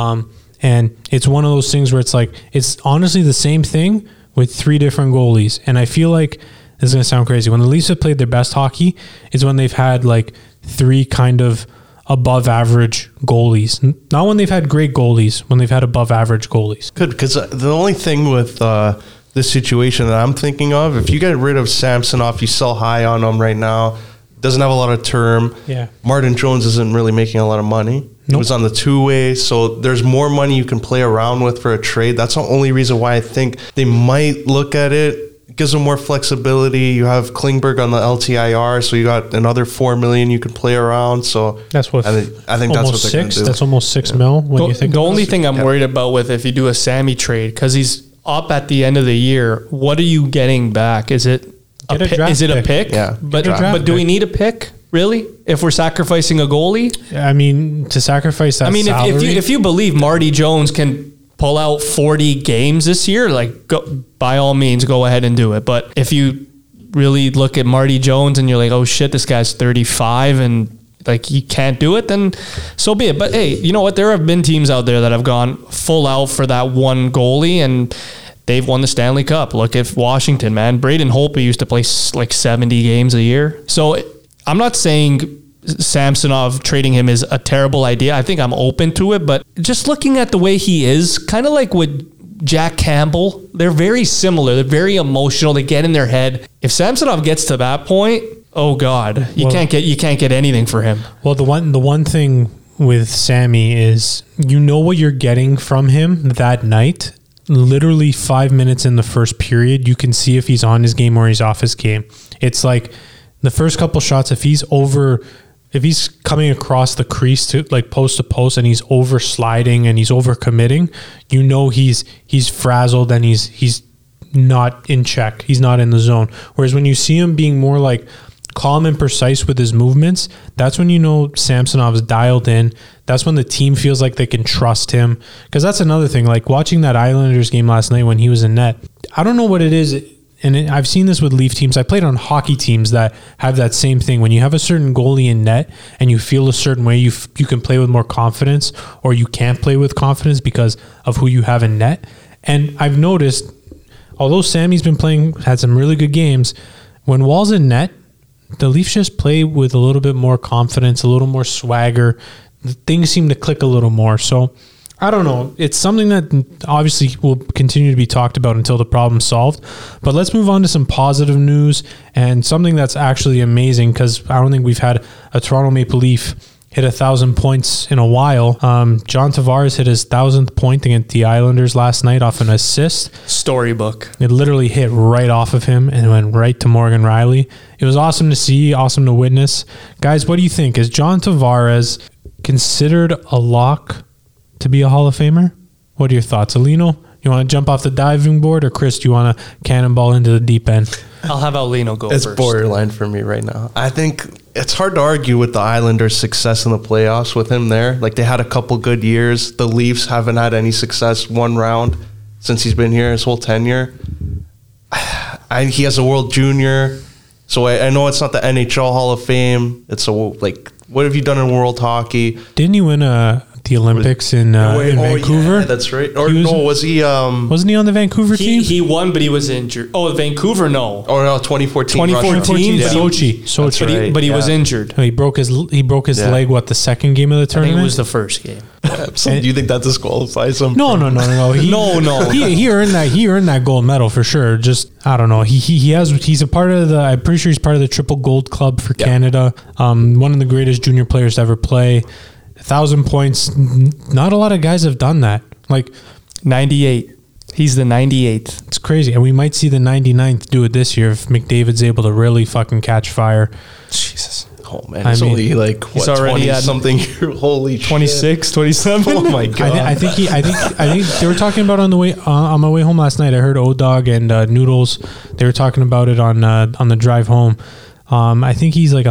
And it's one of those things where it's like, it's honestly the same thing with three different goalies. And I feel like, this is going to sound crazy, when the Leafs have played their best hockey is when they've had like three kind of above average goalies. Not when they've had great goalies, when they've had above average goalies. Good, because the only thing with this situation that I'm thinking of, if you get rid of Samsonov, you sell high on him right now, doesn't have a lot of term. Yeah. Martin Jones isn't really making a lot of money. He was on the two-way, so there's more money you can play around with for a trade. That's the only reason why I think they might look at it. It gives them more flexibility. You have Klingberg on the LTIR, so you got another $4 million you can play around. So that's what I think that's what they're going to do. That's almost $6 million. When you think the only thing I'm worried about with if you do a Sammy trade, because he's up at the end of the year, what are you getting back? Is it a pick? Yeah. But do we need a pick? Really? If we're sacrificing a goalie? I mean, to sacrifice that salary? if you believe Marty Jones can pull out 40 games this year, by all means, go ahead and do it. But if you really look at Marty Jones and you're like, oh shit, this guy's 35 and he can't do it, then so be it. But hey, you know what? There have been teams out there that have gone full out for that one goalie and they've won the Stanley Cup. Look at Washington, man. Braden Holtby used to play like 70 games a year. So I'm not saying Samsonov trading him is a terrible idea. I think I'm open to it, but just looking at the way he is, kind of like with Jack Campbell, they're very similar. They're very emotional. They get in their head. If Samsonov gets to that point, oh God, you can't get anything for him. Well, the one thing with Sammy is what you're getting from him that night. Literally 5 minutes in the first period, you can see if he's on his game or he's off his game. It's like the first couple shots, if he's coming across the crease to post to post and he's over sliding and he's over committing, he's frazzled and he's not in check. He's not in the zone. Whereas when you see him being more like calm and precise with his movements, that's when Samsonov's dialed in. That's when the team feels like they can trust him. Because that's another thing, like watching that Islanders game last night when he was in net, I don't know what it is. And I've seen this with Leaf teams. I played on hockey teams that have that same thing. When you have a certain goalie in net and you feel a certain way, you can play with more confidence, or you can't play with confidence because of who you have in net. And I've noticed, although Sammy's had some really good games, when Woll's in net, the Leafs just play with a little bit more confidence, a little more swagger. Things seem to click a little more. So I don't know. It's something that obviously will continue to be talked about until the problem's solved. But let's move on to some positive news and something that's actually amazing, because I don't think we've had a Toronto Maple Leaf hit 1,000 points in a while. John Tavares hit his 1,000th point against the Islanders last night off an assist. Storybook. It literally hit right off of him and went right to Morgan Riley. It was awesome to see, awesome to witness. Guys, what do you think? Is John Tavares considered a lock to be a Hall of Famer? What are your thoughts? Alino, you You want to jump off the diving board, or Chris, do you want to cannonball into the deep end? I'll have Aulino go It's first. borderline for me right now. I think it's hard to argue with the Islanders' success in the playoffs with him there. Like, they had a couple good years. The Leafs haven't had any success one round since he's been here his whole tenure. He has a World Junior, so I know it's not the NHL Hall of Fame. It's what have you done in world hockey? Didn't he win the Olympics in Vancouver? Yeah, that's right. Or wasn't he on the Vancouver team? He won, but he was injured. Oh, Vancouver, no. Or no, 2014. 2014, Russia. Sochi. But he was injured. He broke his leg. What, the second game of the I think tournament? it was the first game. So do you think that disqualifies him? No. He, No. He earned that. He earned that gold medal for sure. Just I don't know. He's a part of the. I'm pretty sure he's part of the Triple Gold Club for Canada. One of the greatest junior players to ever play. 1,000 points. Not a lot of guys have done that. Like 98. He's the 98th. It's crazy, and we might see the 99th do it this year if McDavid's able to really fucking catch fire. Jesus. Oh man, he's only he's already 20 at something. Holy 26, 27. Oh my god! I think they were talking about on my way home last night. I heard O-Dog and Noodles. They were talking about it on the drive home. I think he's like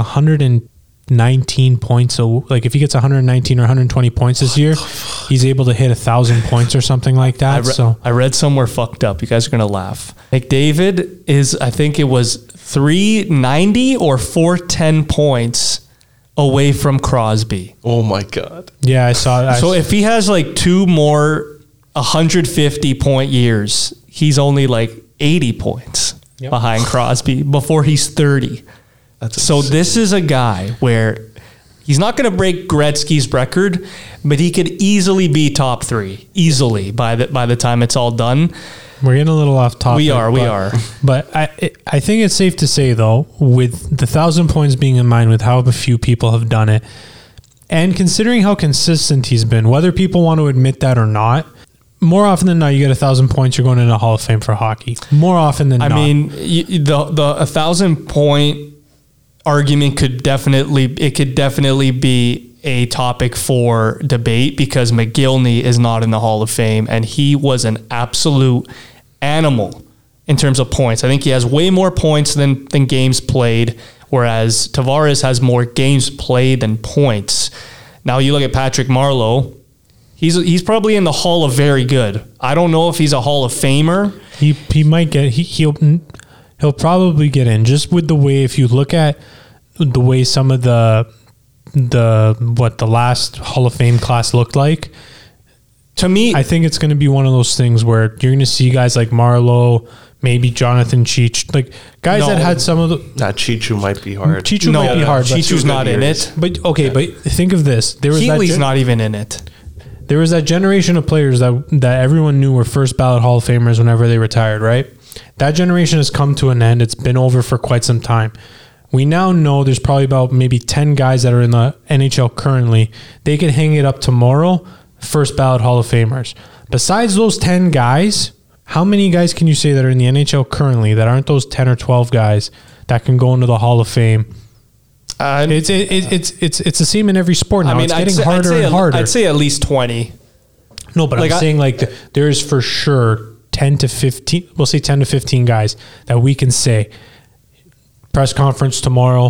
119 points. So like if he gets 119 or 120 points this year, he's able to hit 1,000 points or something like that. I read somewhere fucked up. You guys are gonna laugh. McDavid is, I think it was 390 or 410 points away from Crosby. Oh my god! Yeah, I saw it. So if he has like two more 150 point years, he's only like 80 points behind Crosby before he's 30. So this is a guy where he's not going to break Gretzky's record, but he could easily be top 3 easily by the time it's all done. We're getting a little off topic. We are. But I think it's safe to say, though, with the 1,000 points being in mind with how few people have done it, and considering how consistent he's been, whether people want to admit that or not, more often than not, you get 1,000 points, you're going into the Hall of Fame for hockey. More often than not. I mean, the 1,000 point argument could definitely be a topic for debate because McGillney is not in the Hall of Fame, and he was an absolute animal in terms of points. I think he has way more points than games played, whereas Tavares has more games played than points. Now you look at Patrick Marleau, he's probably in the Hall of Very Good. I don't know if he's a Hall of Famer. He might get he'll probably get in, just with the way, if you look at the way some of the last Hall of Fame class looked like. To me, I think it's going to be one of those things where you're going to see guys like Marleau, maybe Jonathan Cheech, like guys that had some of the. Chichu might be hard. Chichu might be hard. Chichu's not in it. But okay, but think of this: Healy's not even in it. There was that generation of players that everyone knew were first ballot Hall of Famers whenever they retired, right? That generation has come to an end. It's been over for quite some time. We now know there's probably about maybe 10 guys that are in the NHL currently. They could hang it up tomorrow, first ballot Hall of Famers. Besides those 10 guys, how many guys can you say that are in the NHL currently that aren't those 10 or 12 guys that can go into the Hall of Fame? It's the same in every sport now. It's getting harder and harder. I'd say at least 20. No, but I'm saying there's for sure 10 to 15, we'll say 10 to 15 guys that we can say, press conference tomorrow,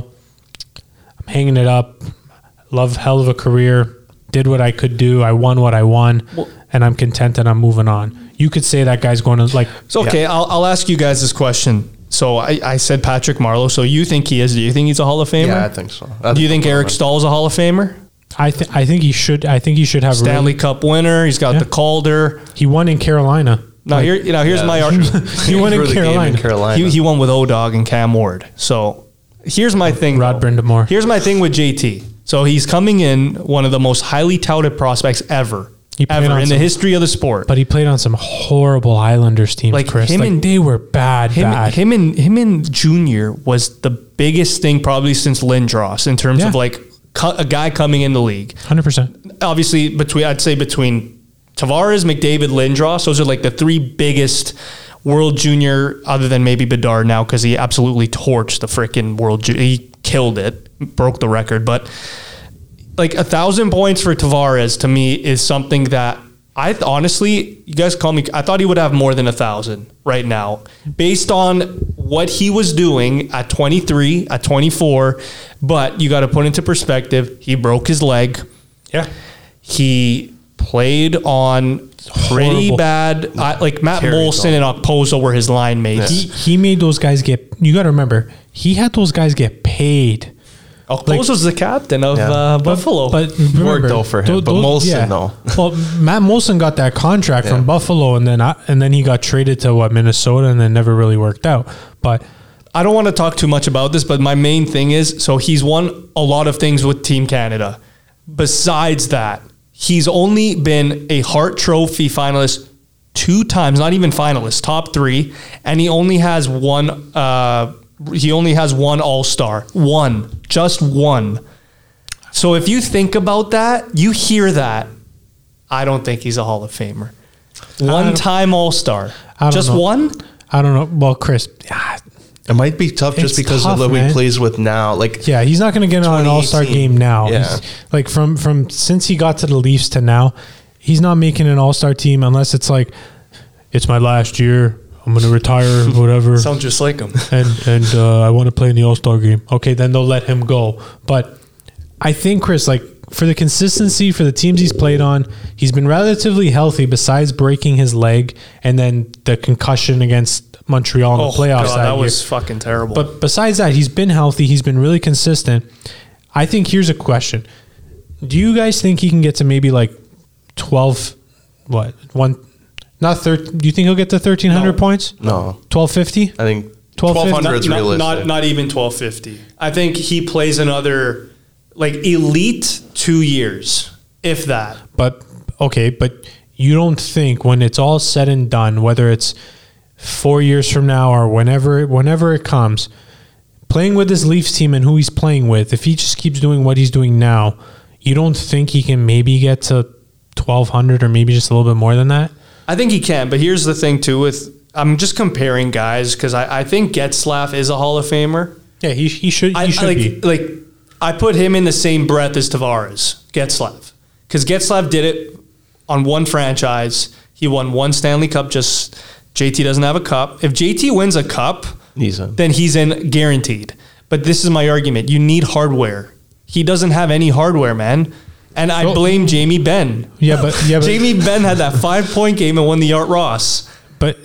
I'm hanging it up, hell of a career, did what I could do, I won what I won, and I'm content and I'm moving on. You could say that guy's going to okay, I'll ask you guys this question. So I said Patrick Marleau, so you think he is? Do you think he's a Hall of Famer? Yeah, I think so. Do you think Eric Stahl is a Hall of Famer? I think he should. I think he should have Stanley Cup winner. He's got the Calder. He won in Carolina. Now here's my argument. He won in Carolina. He won with O-Dog and Cam Ward. So here's my thing. Rod Brindamore. Here's my thing with JT. So he's coming in one of the most highly touted prospects ever in the history of the sport. But he played on some horrible Islanders teams, Chris. They were bad. Him and Junior was the biggest thing probably since Lindros in terms of a guy coming in the league. 100%. Obviously, between Tavares, McDavid, Lindros, those are like the three biggest World Junior, other than maybe Bedard now, because he absolutely torched the freaking World Junior. He killed it, broke the record. But 1,000 points for Tavares to me is something that Honestly, you guys call me. I thought he would have more than 1,000 right now, based on what he was doing at 23, at 24. But you got to put into perspective. He broke his leg. Yeah. He played on pretty Horrible. bad. Like Matt Terrible. Molson and Okposo were his line mates. He made those guys get. You got to remember, he had those guys get paid. Okposo's the captain of Buffalo. But remember, Worked out for him, but Molson, no. Well, Matt Molson got that contract from Buffalo, and then he got traded to Minnesota, and then never really worked out. But I don't want to talk too much about this, but my main thing is, so he's won a lot of things with Team Canada. Besides that, he's only been a Hart Trophy finalist 2 times, not even finalist, top 3, and he only has one. He only has one All-Star, just one. So if you think about that, you hear that. I don't think he's a Hall of Famer. One-time All-Star, just know. one. I don't know. Well, Chris, It might be tough just It's because tough, of what man. he plays with now. Like, yeah, he's not going to get on an All-Star 2018. game now. Yeah. He's- like from since he got to the Leafs to now, he's not making an All-Star team unless it's like, it's my last year. I'm going to retire, whatever. Sounds just like him. and I want to play in the All-Star game. Okay, then they'll let him go. But I think, Chris, like for the consistency for the teams he's played on, he's been relatively healthy besides breaking his leg and then the concussion against Montreal in the playoffs God, that year. was fucking terrible. But besides that, he's been healthy. He's been really consistent. I think here's a question. Do you guys think he can get to maybe like 12, not 13, do you think he'll get to 1,300 No. points? no. 1,250? I think 1200 1,200 is realistic. not even 1,250. I think he plays another like elite 2 years, if that. But okay, but you don't think when it's all said and done, whether it's 4 years from now or whenever it comes, playing with this Leafs team and who he's playing with, if he just keeps doing what he's doing now, you don't think he can maybe get to 1,200 or maybe just a little bit more than that? I think he can, but here's the thing too. I'm just comparing guys because I think Getzlaf is a Hall of Famer. Yeah, he should. He should be. Like I put him in the same breath as Tavares, Getzlaf, because Getzlaf did it on one franchise. He won one Stanley Cup. Just JT doesn't have a cup. If JT wins a cup, then he's in guaranteed. But this is my argument. You need hardware. He doesn't have any hardware, man. And I blame Jamie Benn. Yeah, but Jamie Benn had that 5-point game and won the Art Ross. But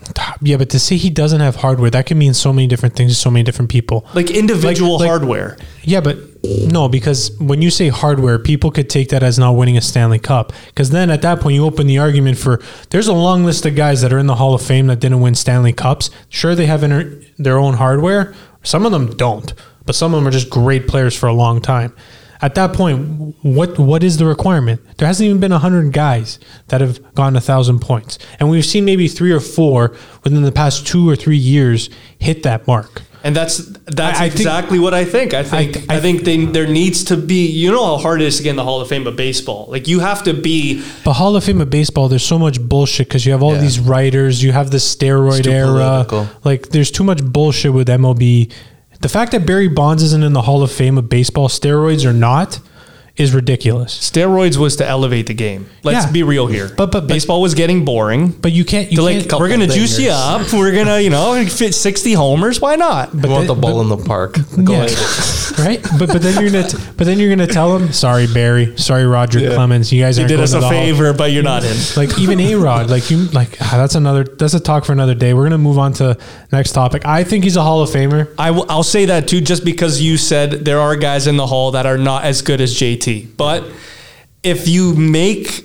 to say he doesn't have hardware, that can mean so many different things to so many different people. Like individual hardware. Yeah, but no, because when you say hardware, people could take that as not winning a Stanley Cup. Because then at that point, you open the argument for there's a long list of guys that are in the Hall of Fame that didn't win Stanley Cups. Sure, they have their own hardware. Some of them don't, but some of them are just great players for a long time. At that point, what is the requirement? There hasn't even been 100 guys that have gone 1,000 points. And we've seen maybe 3 or 4 within the past 2 or 3 years hit that mark. And that's I exactly what I think. I think there needs to be, you know how hard it is to get in the Hall of Fame of baseball. Like you have to be. But Hall of Fame of baseball, there's so much bullshit because you have all these writers, you have the steroid era. Political. Like there's too much bullshit with MLB. The fact that Barry Bonds isn't in the Hall of Fame of baseball, steroids or not, is ridiculous. Steroids was to elevate the game. Let's be real here. But baseball was getting boring. But you can't. We're gonna juice you up. We're gonna fit 60 homers. Why not? You want the ball in the park. Go ahead. Right? But then you're gonna tell him, sorry Barry, sorry Roger Clemens, you guys You aren't did going us to a the Hall. favor, but you're not in. Like even A-Rod, that's a talk for another day. We're gonna move on to next topic. I think he's a Hall of Famer. I'll say that too, just because you said there are guys in the Hall that are not as good as JT. But if you make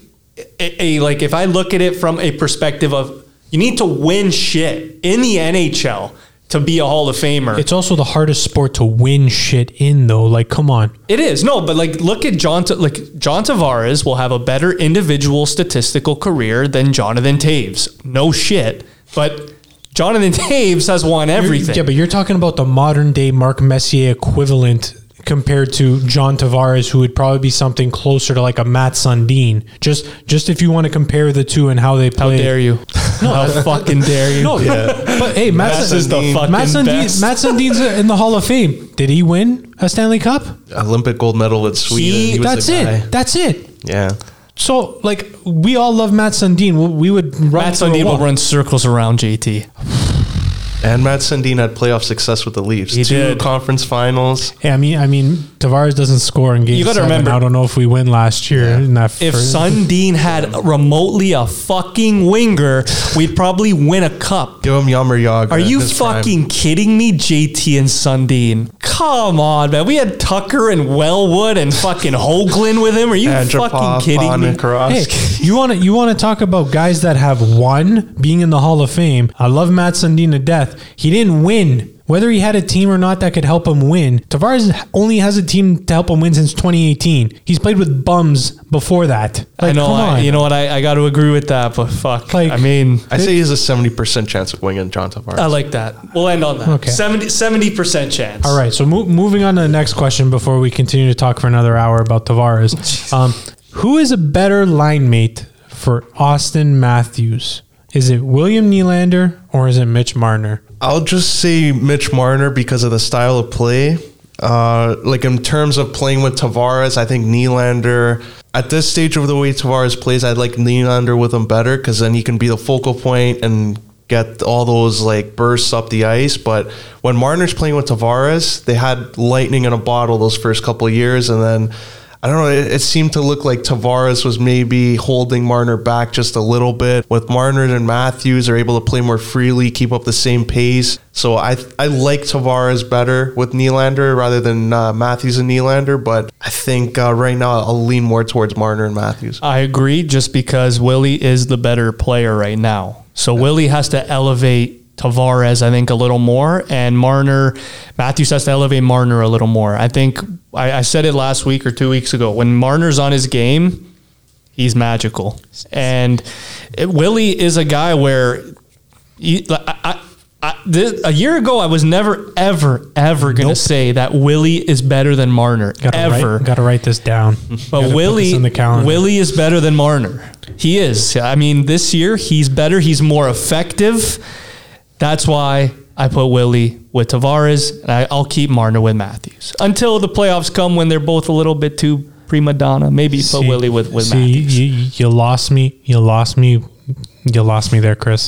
if I look at it from a perspective of you need to win shit in the NHL to be a Hall of Famer. It's also the hardest sport to win shit in, though. Like, come on. It is. No, but look at John Tavares will have a better individual statistical career than Jonathan Toews. No shit. But Jonathan Toews has won everything. Yeah, but you're talking about the modern day Mark Messier equivalent compared to John Tavares, who would probably be something closer to like a Matt Sundin. Just if you want to compare the two and how they play. How dare you? How fucking dare you? No, but hey, Matt is the fucking best. Matt Sundin's in the Hall of Fame. Did he win a Stanley Cup? Olympic gold medal with Sweden. He was That's the guy. it. That's it. Yeah. So, like, we all love Matt Sundin. We would run Matt Sundin will run circles around JT. And Matt Sundin had playoff success with the Leafs. He 2 did. conference finals. Yeah, I mean, Tavares doesn't score in game You gotta 7. remember- I don't know if we win last year. In that If first- Sundin had remotely a fucking winger, we'd probably win a cup. Give him Yammer Yager. Are you in his prime. fucking kidding me, JT and Sundin? Come on, man. We had Tucker and Wellwood and fucking Hoagland with him. Are you Andropov, fucking kidding Pond, me? and Karofsky. Hey, you want to talk about guys that have won being in the Hall of Fame? I love Matt Sundin to death. He didn't win. Whether he had a team or not that could help him win, Tavares only has a team to help him win since 2018. He's played with bums before that. I know. come on. You know what? I got to agree with that, but fuck. Like- I mean, I say he has a 70% chance of winning John Tavares. I like that. We'll end on that. Okay. 70% chance. All right, so moving on to the next question before we continue to talk for another hour about Tavares. Who is a better line mate for Austin Matthews? Is it William Nylander or is it Mitch Marner? I'll just say Mitch Marner because of the style of play. Like in terms of playing with Tavares, I think Nylander, at this stage of the way Tavares plays, I'd like Nylander with him better because then he can be the focal point and get all those like bursts up the ice. But when Marner's playing with Tavares, they had lightning in a bottle those first couple of years, and then I don't know, it seemed to look like Tavares was maybe holding Marner back just a little bit. With Marner and Matthews, they're able to play more freely, keep up the same pace. So I like Tavares better with Nylander rather than Matthews and Nylander, but I think right now I'll lean more towards Marner and Matthews. I agree just because Willie is the better player right now. So Willie has to elevate Tavares, I think, a little more, and Matthews has to elevate Marner a little more. I think I said it last week or 2 weeks ago. When Marner's on his game, he's magical. And Willie is a guy where a year ago I was never, ever going to say that Willie is better than Marner. Got to write this down. But Willie is better than Marner. He is. I mean, this year he's better. He's more effective. That's why I put Willie with Tavares, and I'll keep Marner with Matthews until the playoffs come when they're both a little bit too prima donna. Maybe put Willie with Matthews. You lost me. You lost me there, Chris.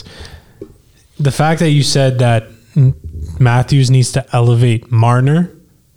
The fact that you said that Matthews needs to elevate Marner,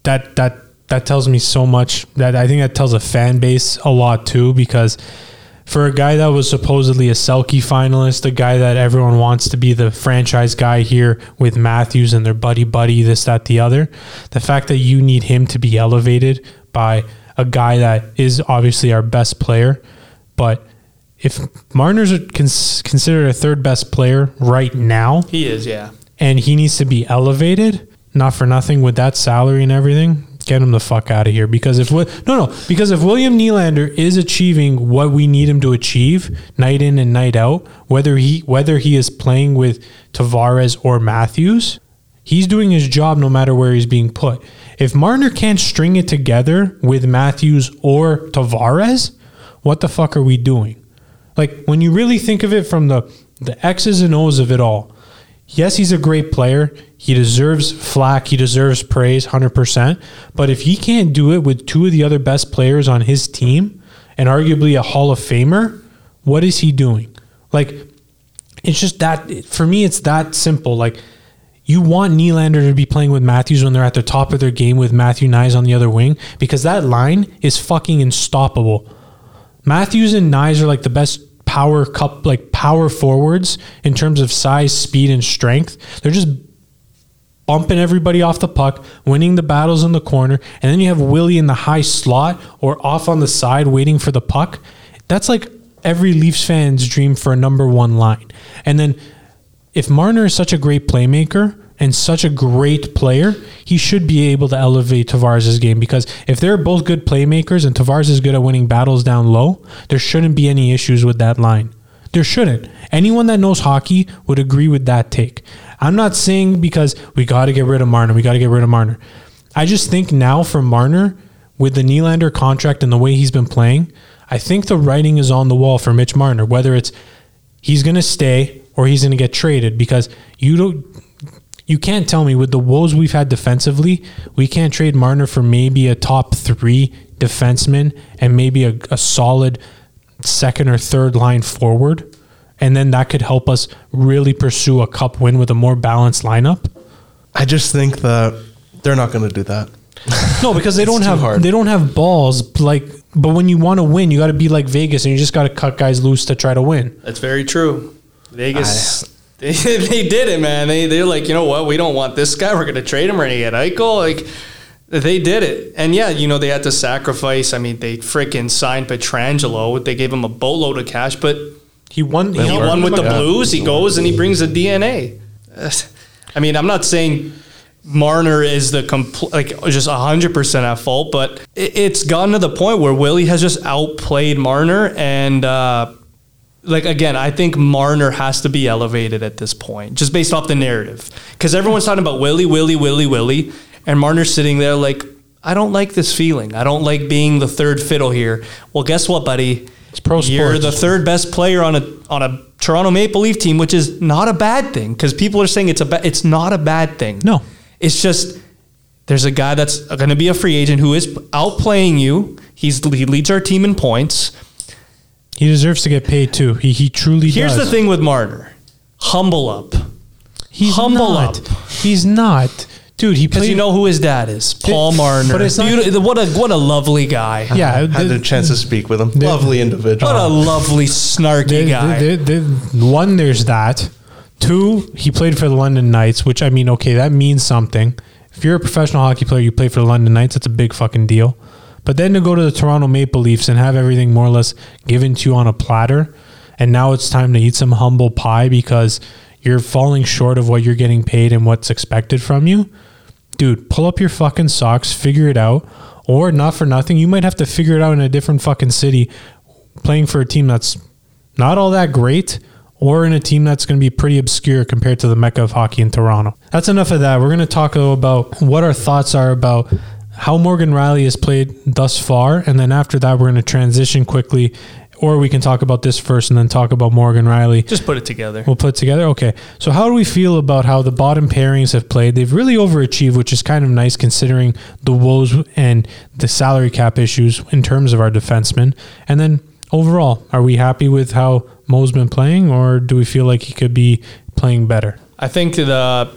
that tells me so much. That I think that tells a fan base a lot too, because for a guy that was supposedly a Selke finalist, a guy that everyone wants to be the franchise guy here with Matthews and their buddy, this, that, the other, the fact that you need him to be elevated by a guy that is obviously our best player, but if Marner's considered a third best player right now, He is, yeah. and he needs to be elevated, not for nothing with that salary and everything, get him the fuck out of here. Because if William Nylander is achieving what we need him to achieve night in and night out, whether he is playing with Tavares or Matthews, he's doing his job no matter where he's being put. If Marner can't string it together with Matthews or Tavares, what the fuck are we doing? Like, when you really think of it from the X's and O's of it all, yes, he's a great player. He deserves flack. He deserves praise, 100%. But if he can't do it with two of the other best players on his team and arguably a Hall of Famer, what is he doing? Like, it's just that, for me, it's that simple. Like, you want Nylander to be playing with Matthews when they're at the top of their game with Matthew Nyes on the other wing, because that line is fucking unstoppable. Matthews and Nyes are like the best power forwards in terms of size, speed, and strength. They're just bumping everybody off the puck, winning the battles in the corner, and then you have Willie in the high slot or off on the side waiting for the puck. That's like every Leafs fan's dream for a number one line. And then if Marner is such a great playmaker and such a great player, he should be able to elevate Tavares' game, because if they're both good playmakers and Tavares is good at winning battles down low, there shouldn't be any issues with that line. There shouldn't. Anyone that knows hockey would agree with that take. I'm not saying because we got to get rid of Marner. I just think now for Marner, with the Nylander contract and the way he's been playing, I think the writing is on the wall for Mitch Marner, whether it's he's going to stay or he's going to get traded, because you can't tell me with the woes we've had defensively, we can't trade Marner for maybe a top 3 defenseman and maybe a solid second or third line forward, and then that could help us really pursue a cup win with a more balanced lineup? I just think that they're not going to do that. No, because they don't have balls. Like, but when you want to win, you got to be like Vegas, and you just got to cut guys loose to try to win. That's very true. Vegas, they did it, man. They're like, you know what? We don't want this guy. We're going to trade him. We're going to get Eichel. Like, they did it. And yeah, you know, they had to sacrifice. I mean, they freaking signed Pietrangelo. They gave him a boatload of cash, but he won. He won with the Blues. He goes and he brings the DNA. I mean, I'm not saying Marner is the just 100% at fault, but it's gotten to the point where Willie has just outplayed Marner, and again, I think Marner has to be elevated at this point, just based off the narrative, because everyone's talking about Willie, and Marner's sitting there like, I don't like this feeling. I don't like being the third fiddle here. Well, guess what, buddy? It's pro sports. You're the third best player on a Toronto Maple Leaf team, which is not a bad thing, because people are saying it's not a bad thing. No. It's just there's a guy that's going to be a free agent who is outplaying you. He leads our team in points. He deserves to get paid too. He truly does. Here's the thing with Marner. Humble up. He's Humble not. up. He's not. Dude, he because played. you know who his dad is, Paul Marner. But it's not, what a lovely guy. Yeah, I had the chance to speak with him. Lovely individual. What a lovely, snarky guy. One, there's that. Two, he played for the London Knights, which, I mean, okay, that means something. If you're a professional hockey player, you play for the London Knights, that's a big fucking deal. But then to go to the Toronto Maple Leafs and have everything more or less given to you on a platter, and now it's time to eat some humble pie because you're falling short of what you're getting paid and what's expected from you. Dude, pull up your fucking socks, figure it out, or not for nothing, you might have to figure it out in a different fucking city playing for a team that's not all that great, or in a team that's going to be pretty obscure compared to the mecca of hockey in Toronto. That's enough of that. We're going to talk about what our thoughts are about how Morgan Rielly has played thus far, and then after that, we're going to transition quickly, or we can talk about this first and then talk about Morgan Rielly. Just put it together. We'll put it together? Okay. So how do we feel about how the bottom pairings have played? They've really overachieved, which is kind of nice considering the woes and the salary cap issues in terms of our defensemen. And then overall, are we happy with how Mo's been playing, or do we feel like he could be playing better? I think when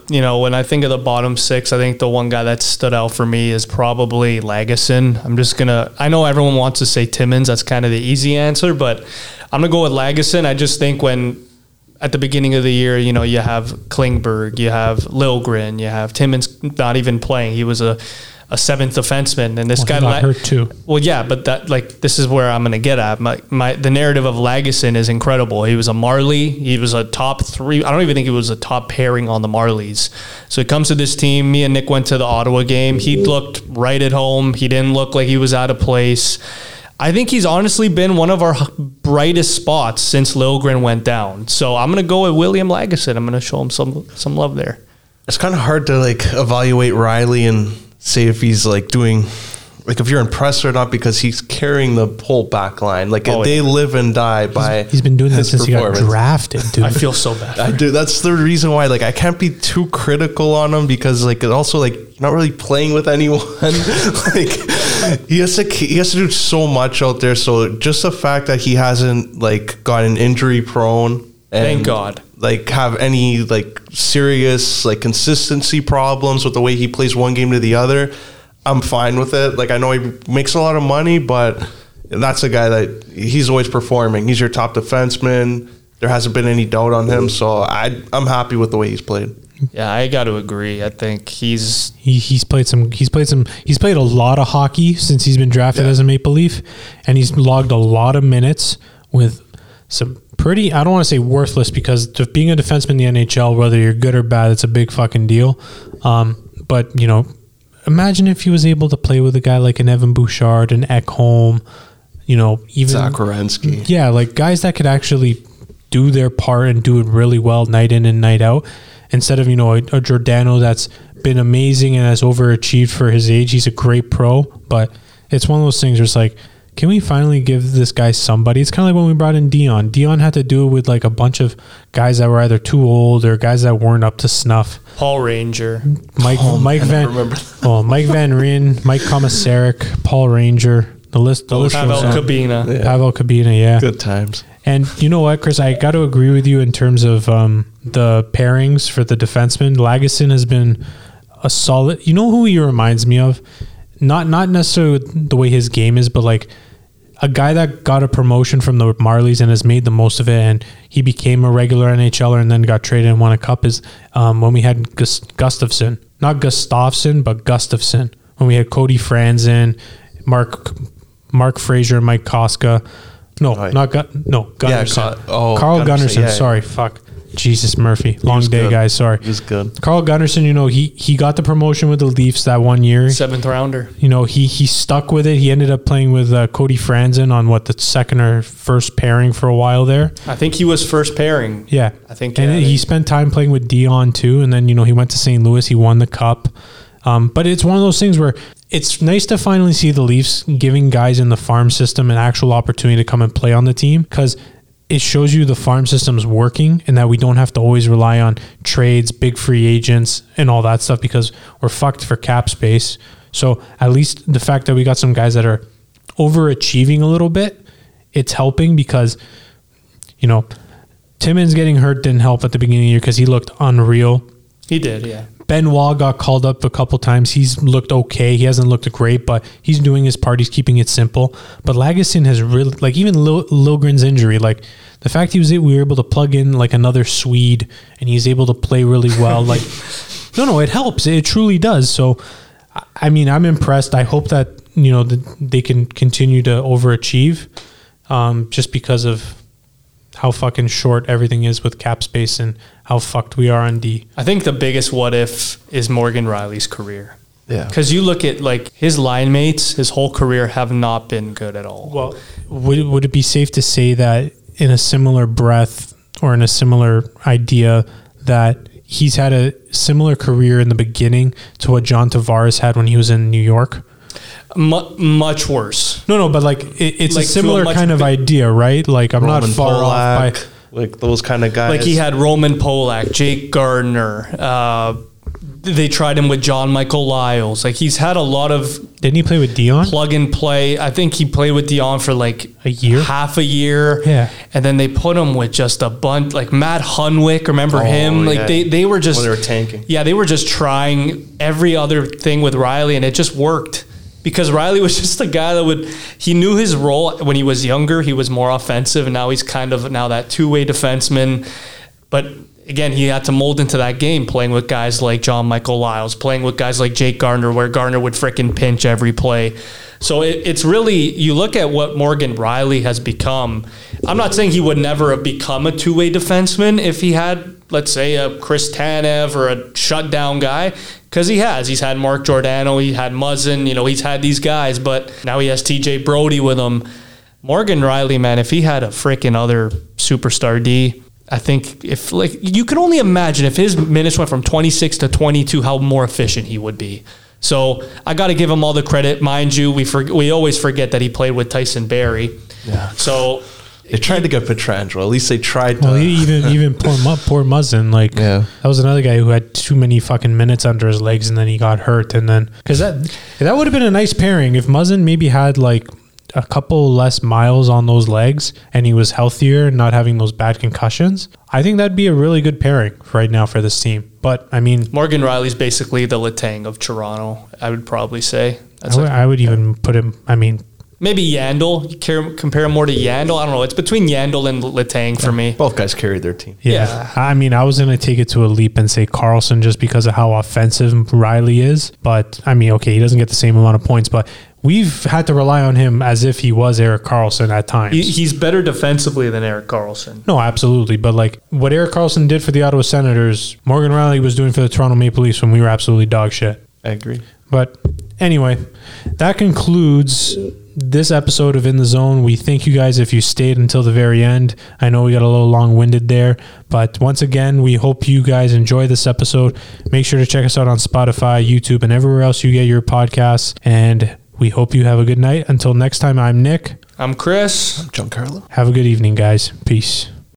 I think of the bottom six, I think the one guy that stood out for me is probably Lagesson. I know everyone wants to say Timmins. That's kind of the easy answer, but I'm going to go with Lagesson. I just think at the beginning of the year, you have Klingberg, you have Liljegren, you have Timmins not even playing. He was a seventh defenseman, and this guy got hurt too. Well, yeah, but this is where I'm going to get at. The narrative of Lagesson is incredible. He was a Marley. He was a top 3. I don't even think he was a top pairing on the Marlies. So he comes to this team. Me and Nick went to the Ottawa game. He looked right at home. He didn't look like he was out of place. I think he's honestly been one of our brightest spots since Liljegren went down. So I'm going to go with William Lagesson. I'm going to show him some love there. It's kind of hard to evaluate Rielly and say if he's doing, if you're impressed or not, because he's carrying the whole back line. They live and die by he's been doing that since he got drafted, dude. I feel so bad. I do. That's the reason why I can't be too critical on him, because it also you're not really playing with anyone. He has to do so much out there. So just the fact that he hasn't gotten injury prone, and thank God, have any serious consistency problems with the way he plays one game to the other, I'm fine with it. I know he makes a lot of money, but that's a guy that he's always performing. He's your top defenseman. There hasn't been any doubt on him, so I'm happy with the way he's played. Yeah, I got to agree. I think he's played a lot of hockey since he's been drafted as a Maple Leaf, and he's logged a lot of minutes with some pretty, I don't want to say worthless, because being a defenseman in the NHL, whether you're good or bad, it's a big fucking deal. But imagine if he was able to play with a guy like an Evan Bouchard, an Ekholm, even Zach Werenski. Yeah, guys that could actually do their part and do it really well night in and night out, instead of a Giordano that's been amazing and has overachieved for his age. He's a great pro, but it's one of those things where it's can we finally give this guy somebody? It's kind of like when we brought in Dion. Dion had to do it with a bunch of guys that were either too old or guys that weren't up to snuff. Paul Ranger, Mike Van Ryn, Mike Komisarek, Paul Ranger. The list goes Pavel on. Kabina. Yeah. Pavel Kabina, yeah. Good times. And you know what, Chris? I got to agree with you in terms of the pairings for the defensemen. Lagesson has been a solid. You know who he reminds me of? Not necessarily the way his game is, but like a guy that got a promotion from the Marlies and has made the most of it, and he became a regular NHLer and then got traded and won a cup. Is when we had Gustafson, not Gustafsson, but Gustafson. When we had Cody Franzen, Mark Fraser, and Mike Koska. No, Right. Gunnarsson. Carl Gunnarsson. Gunnarsson, yeah. Sorry, fuck. Jesus Murphy. Long was day, good. guys. Sorry. He was good. Carl Gunnarsson, he got the promotion with the Leafs that 1 year. 7th rounder. He stuck with it. He ended up playing with Cody Franzen on the second or first pairing for a while there. I think he was first pairing. Yeah. I think, And yeah, he spent time playing with Dion too. And then, he went to St. Louis. He won the cup. But it's one of those things where it's nice to finally see the Leafs giving guys in the farm system an actual opportunity to come and play on the team, because it shows you the farm system's working and that we don't have to always rely on trades, big free agents, and all that stuff, because we're fucked for cap space. So at least the fact that we got some guys that are overachieving a little bit, it's helping, because, Timmins getting hurt didn't help at the beginning of the year because he looked unreal. he did, yeah. Benoit got called up a couple times. He's looked okay. He hasn't looked great, but he's doing his part. He's keeping it simple. But Lagesson has really, like, even Lilgren's injury, like the fact we were able to plug in like another Swede and he's able to play really well. Like, no, it helps. It truly does. So, I mean, I'm impressed. I hope that, they can continue to overachieve, just because of how fucking short everything is with cap space and how fucked we are on D. I think the biggest what if is Morgan Riley's career. Yeah. Because you look at like his line mates, his whole career have not been good at all. Well, would it be safe to say that in a similar breath or in a similar idea that he's had a similar career in the beginning to what John Tavares had when he was in New York? Much worse. No, but like it's Like a to a similar much kind of idea, right? Like I'm Roman not far off by. like those kind of guys. Like he had Roman Polak, Jake Gardner. They tried him with John Michael Lyles. Like he's had a lot of Didn't he play with Dion? plug and play. I think he played with Dion for like A year? half a year. Yeah. And then they put him with just a bunch, like Matt Hunwick. Remember him? Like yeah. they were just when they were tanking. Yeah, they were just trying every other thing with Riley, and it just worked. Because Riley was just a guy that he knew his role when he was younger. He was more offensive, and now he's kind of that two-way defenseman. But again, he had to mold into that game, playing with guys like John Michael Lyles, playing with guys like Jake Gardner, where Gardner would frickin' pinch every play. So it's really, you look at what Morgan Riley has become. I'm not saying he would never have become a two-way defenseman if he had, let's say, a Chris Tanev or a shutdown guy, because he has. He's had Mark Giordano, he had Muzzin, he's had these guys, but now he has TJ Brody with him. Morgan Riley, man, if he had a freaking other superstar D, I think you can only imagine if his minutes went from 26 to 22, how more efficient he would be. So I got to give him all the credit. Mind you, we always forget that he played with Tyson Barrie. Yeah. So They tried to get Pietrangelo. At least they tried to. Well, even poor Muzzin, like Yeah. that was another guy who had too many fucking minutes under his legs, and then he got hurt, and then because that would have been a nice pairing if Muzzin maybe had like a couple less miles on those legs and he was healthier and not having those bad concussions. I think that'd be a really good pairing right now for this team. But I mean, Morgan Riley's basically the Letang of Toronto, I would probably say. I would even put him. I mean, maybe Yandel. Compare him more to Yandel. I don't know. It's between Yandel and Letang for me. Both guys carried their team. yeah. I mean, I was going to take it to a leap and say Carlson just because of how offensive Riley is. But I mean, okay, he doesn't get the same amount of points, but we've had to rely on him as if he was Erik Karlsson at times. He's better defensively than Erik Karlsson. No, absolutely. But like what Erik Karlsson did for the Ottawa Senators, Morgan Riley was doing for the Toronto Maple Leafs when we were absolutely dog shit. I agree. But anyway, that concludes this episode of In the Zone. We thank you guys if you stayed until the very end. I know we got a little long-winded there, but once again, we hope you guys enjoy this episode. Make sure to check us out on Spotify, YouTube, and everywhere else you get your podcasts. And we hope you have a good night. Until next time, I'm Nick. I'm Chris. Giancarlo. Have a good evening, guys. Peace.